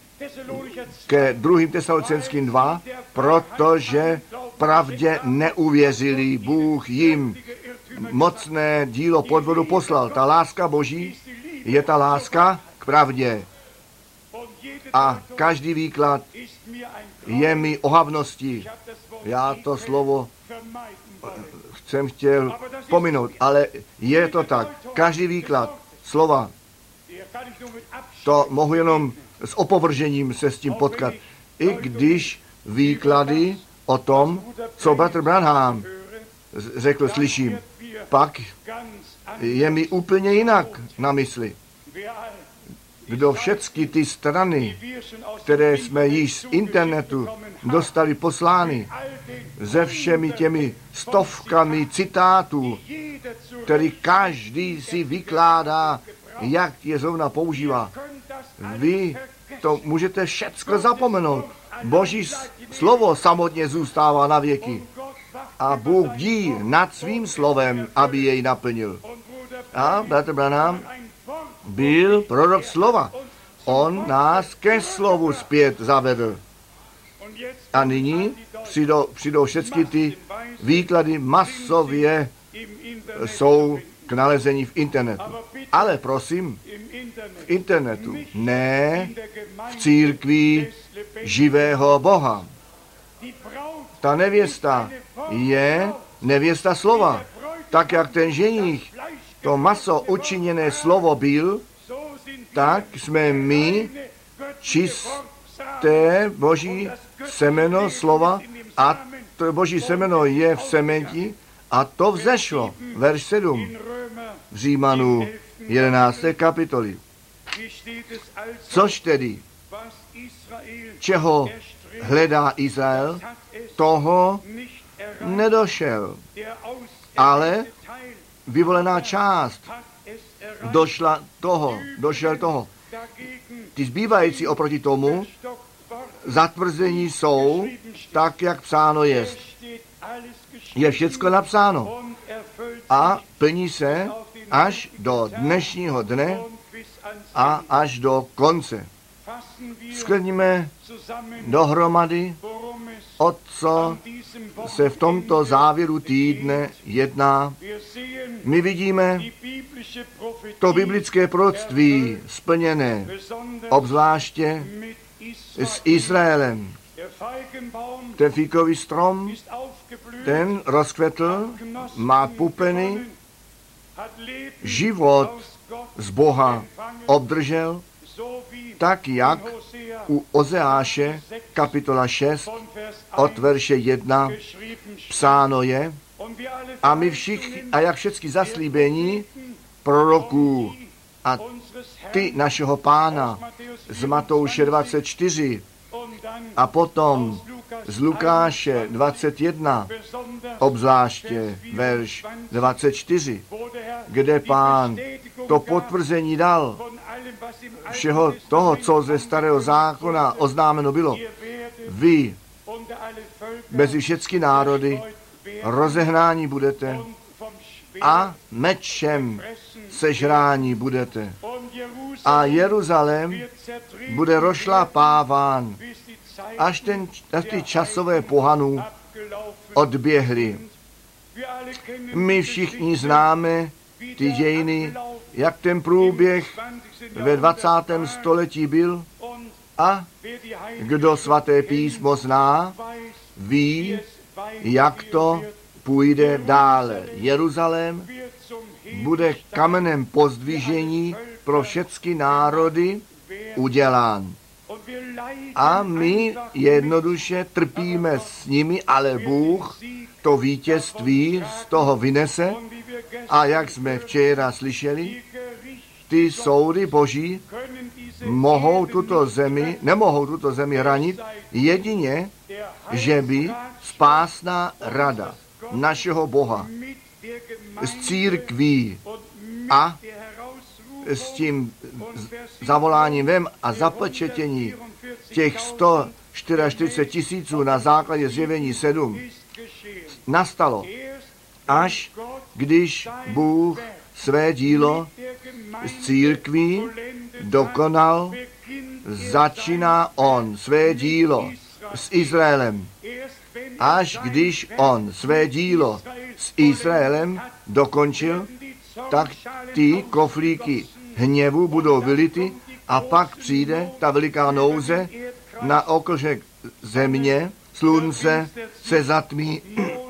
ke 2. Tesalonickým 2, protože pravdě neuvěřili, Bůh jim mocné dílo podvodu poslal. Ta láska Boží je ta láska k pravdě. A každý výklad je mi ohavností. Já to slovo jsem chtěl pominout, ale je to tak. Každý výklad slova, to mohu jenom s opovržením se s tím potkat. I když výklady o tom, co bratr Branham řekl, slyším, pak je mi úplně jinak na mysli. Kdo všechny ty strany, které jsme již z internetu dostali poslány, se všemi těmi stovkami citátů, který každý si vykládá, jak je zrovna používá. Vy to můžete všecko zapomenout. Boží slovo samotně zůstává na věky. A Bůh bdí nad svým slovem, aby jej naplnil. A bratr Branham byl prorok slova. On nás ke slovu zpět zavedl. A nyní přijdou všechny ty výklady masově jsou k nalezení v internetu. Ale prosím, v internetu, ne v církvi živého Boha. Ta nevěsta je nevěsta slova. Tak, jak ten ženich, to maso učiněné slovo byl, tak jsme my čisté boží semeno slova a to boží semeno je v sementi a to vzešlo. Verš 7 v Římanů 11. kapitoly. Což tedy, čeho hledá Izrael, toho nedošel. Ale vyvolená část došel toho. Ty zbývající oproti tomu zatvrzení jsou tak, jak psáno jest. Je všecko napsáno a plní se až do dnešního dne a až do konce. Shrňme dohromady, o co se v tomto závěru týdne jedná. My vidíme to biblické proroctví splněné, obzvláště s Izraelem. Ten fíkový strom, ten rozkvetl, má pupeny, život z Boha obdržel, tak jak u Ozeáše, kapitola 6, od verše 1, psáno je, a my všichni, a jak všechny zaslíbení proroků a ty našeho Pána z Matouše 24 a potom z Lukáše 21, obzvláště verš 24, kde Pán to potvrzení dal všeho toho, co ze starého zákona oznámeno bylo. Vy mezi všechny národy rozehnáni budete a mečem sežrání budete. A Jeruzalém bude rozšlapáván, až ty časové pohanů odběhly. My všichni známe ty dějiny, jak ten průběh ve 20. století byl a kdo svaté písmo zná, ví, jak to půjde dále. Jeruzalém bude kamenem pozdvižení pro všechny národy udělán. A my jednoduše trpíme s nimi, ale Bůh to vítězství z toho vynese. A jak jsme včera slyšeli, ty soudy Boží nemohou tuto zemi ranit, jedině, že by spásná rada našeho Boha s církví a s tím zavoláním vem a zapečetění těch 144 000 na základě zjevení 7 nastalo, až když Bůh své dílo s církví dokonal, začíná on své dílo s Izraelem. Až když on své dílo s Izraelem dokončil, tak ty koflíky hněvu budou vylity a pak přijde ta veliká nouze na oklžek země, slunce se zatmí,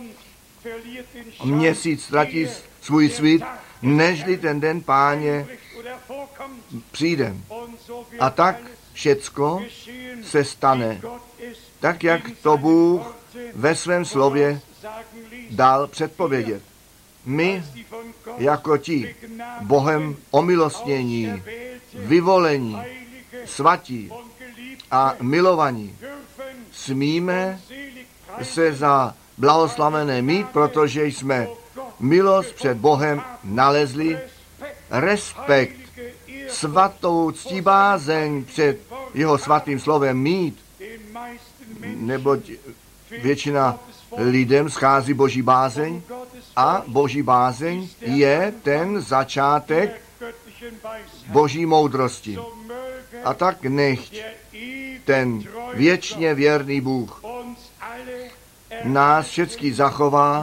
měsíc ztratí svůj svit, nežli ten den Páně přijde. A tak všecko se stane, tak jak to Bůh ve svém slově dal předpovědět. My, jako ti Bohem omilostnění, vyvolení, svatí a milovaní, smíme se za blahoslavené mít, protože jsme milost před Bohem nalezli, respekt, svatou ctibázeň před jeho svatým slovem mít, neboť většina lidem schází boží bázeň a boží bázeň je ten začátek boží moudrosti. A tak nechť ten věčně věrný Bůh nás všechny zachová,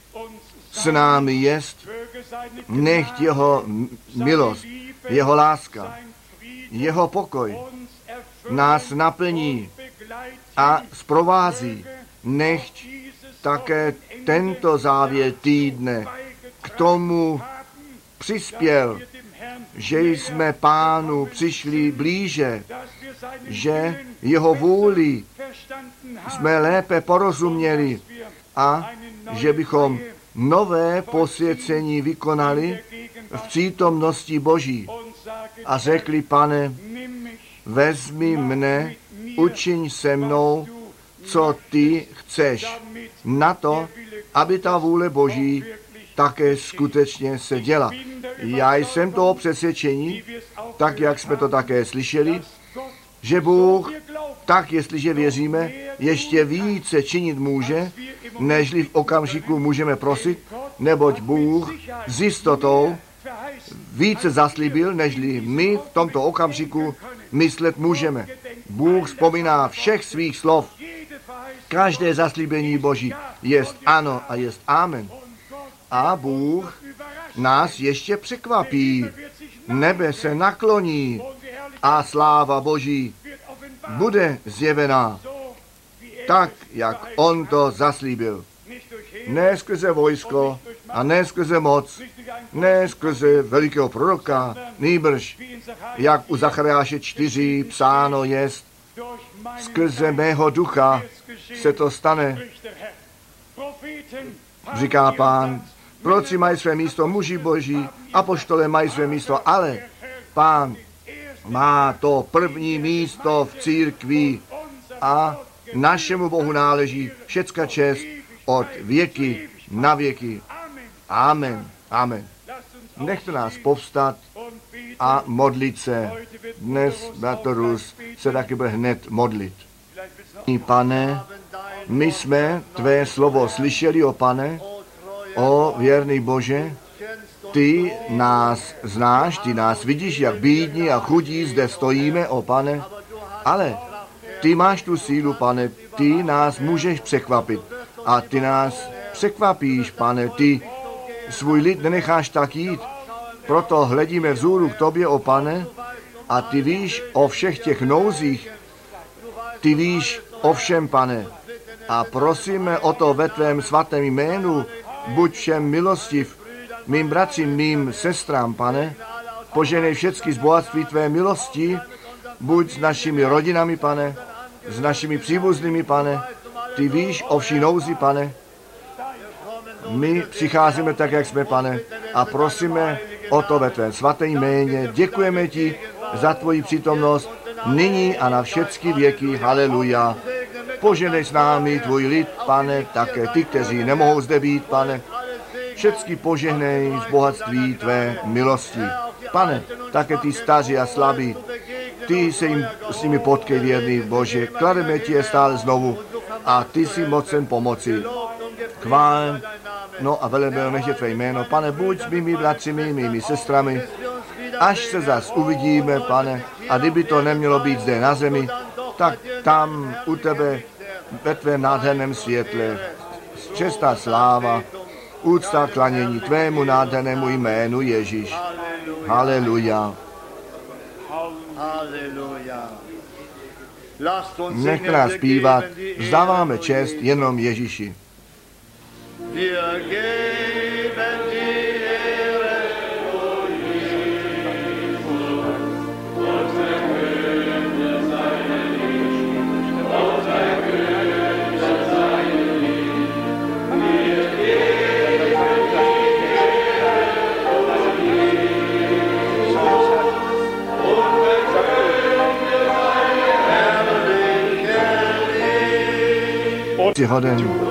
s námi jest, nechť jeho milost, jeho láska, jeho pokoj nás naplní a zprovází, nechť také tento závěr týdne k tomu přispěl, že jsme Pánu přišli blíže, že jeho vůli jsme lépe porozuměli a že bychom nové posvěcení vykonali v přítomnosti Boží a řekli, Pane, vezmi mne, učiň se mnou, co ty chceš, na to, aby ta vůle Boží také skutečně se děla. Já jsem toho přesvědčení, tak jak jsme to také slyšeli, že Bůh, tak jestliže věříme, ještě více činit může, nežli v okamžiku můžeme prosit, neboť Bůh s jistotou více zaslíbil, nežli my v tomto okamžiku myslet můžeme. Bůh vzpomíná všech svých slov. Každé zaslíbení Boží jest ano a jest amen. A Bůh nás ještě překvapí. Nebe se nakloní a sláva Boží bude zjevená tak, jak on to zaslíbil. Ne skrze vojsko a ne skrze moc, ne skrze velikého proroka, nýbrž, jak u Zachariáše 4 psáno jest, skrze mého ducha se to stane. Říká Pán, proroci mají své místo, muži boží, apoštole mají své místo, ale Pán má to první místo v církvi a našemu Bohu náleží všecka čest od věky na věky. Amen. Amen. Nechte nás povstat a modlit se. Dnes Batorus se taky bude hned modlit. Pane, my jsme tvé slovo slyšeli, o Pane, o věrný Bože, ty nás znáš, ty nás vidíš, jak bídní a chudí zde stojíme, o Pane, ale ty máš tu sílu, Pane, ty nás můžeš překvapit a ty nás překvapíš, Pane, ty svůj lid nenecháš tak jít, proto hledíme vzhůru k tobě, o Pane, a ty víš o všech těch nouzích, ty víš o všem, Pane, a prosíme o to ve tvém svatém jménu, buď všem milostiv, mým bratřím, mým sestrám, Pane, poženej všechny z bohatství tvé milosti, buď s našimi rodinami, Pane, s našimi příbuznými, Pane, ty víš o vší nouzi, Pane. My přicházíme tak, jak jsme, Pane, a prosíme o to ve tvém svatém jméně. Děkujeme ti za tvoji přítomnost nyní a na všechny věky. Haleluja. Poženej s námi tvůj lid, Pane, také ty, kteří nemohou zde být, Pane. Všecky požehnej z bohatství tvé milosti. Pane, také ty staří a slabí, ty se jim s nimi potkej, věrný Bože. Klademe ti je stále znovu a ty si mocen pomoci. Chválem, no a velebeno nech je tvé jméno. Pane, buď s mými bratřimi, mými sestrami, až se zas uvidíme, Pane, a kdyby to nemělo být zde na zemi, tak tam u tebe ve tvém nádherném světle čestá sláva, úcta klanění tvému nádhernému jménu Ježíš. Haleluja. Nechte nás zpívat, vzdáváme čest jenom Ježíši. ty hoden.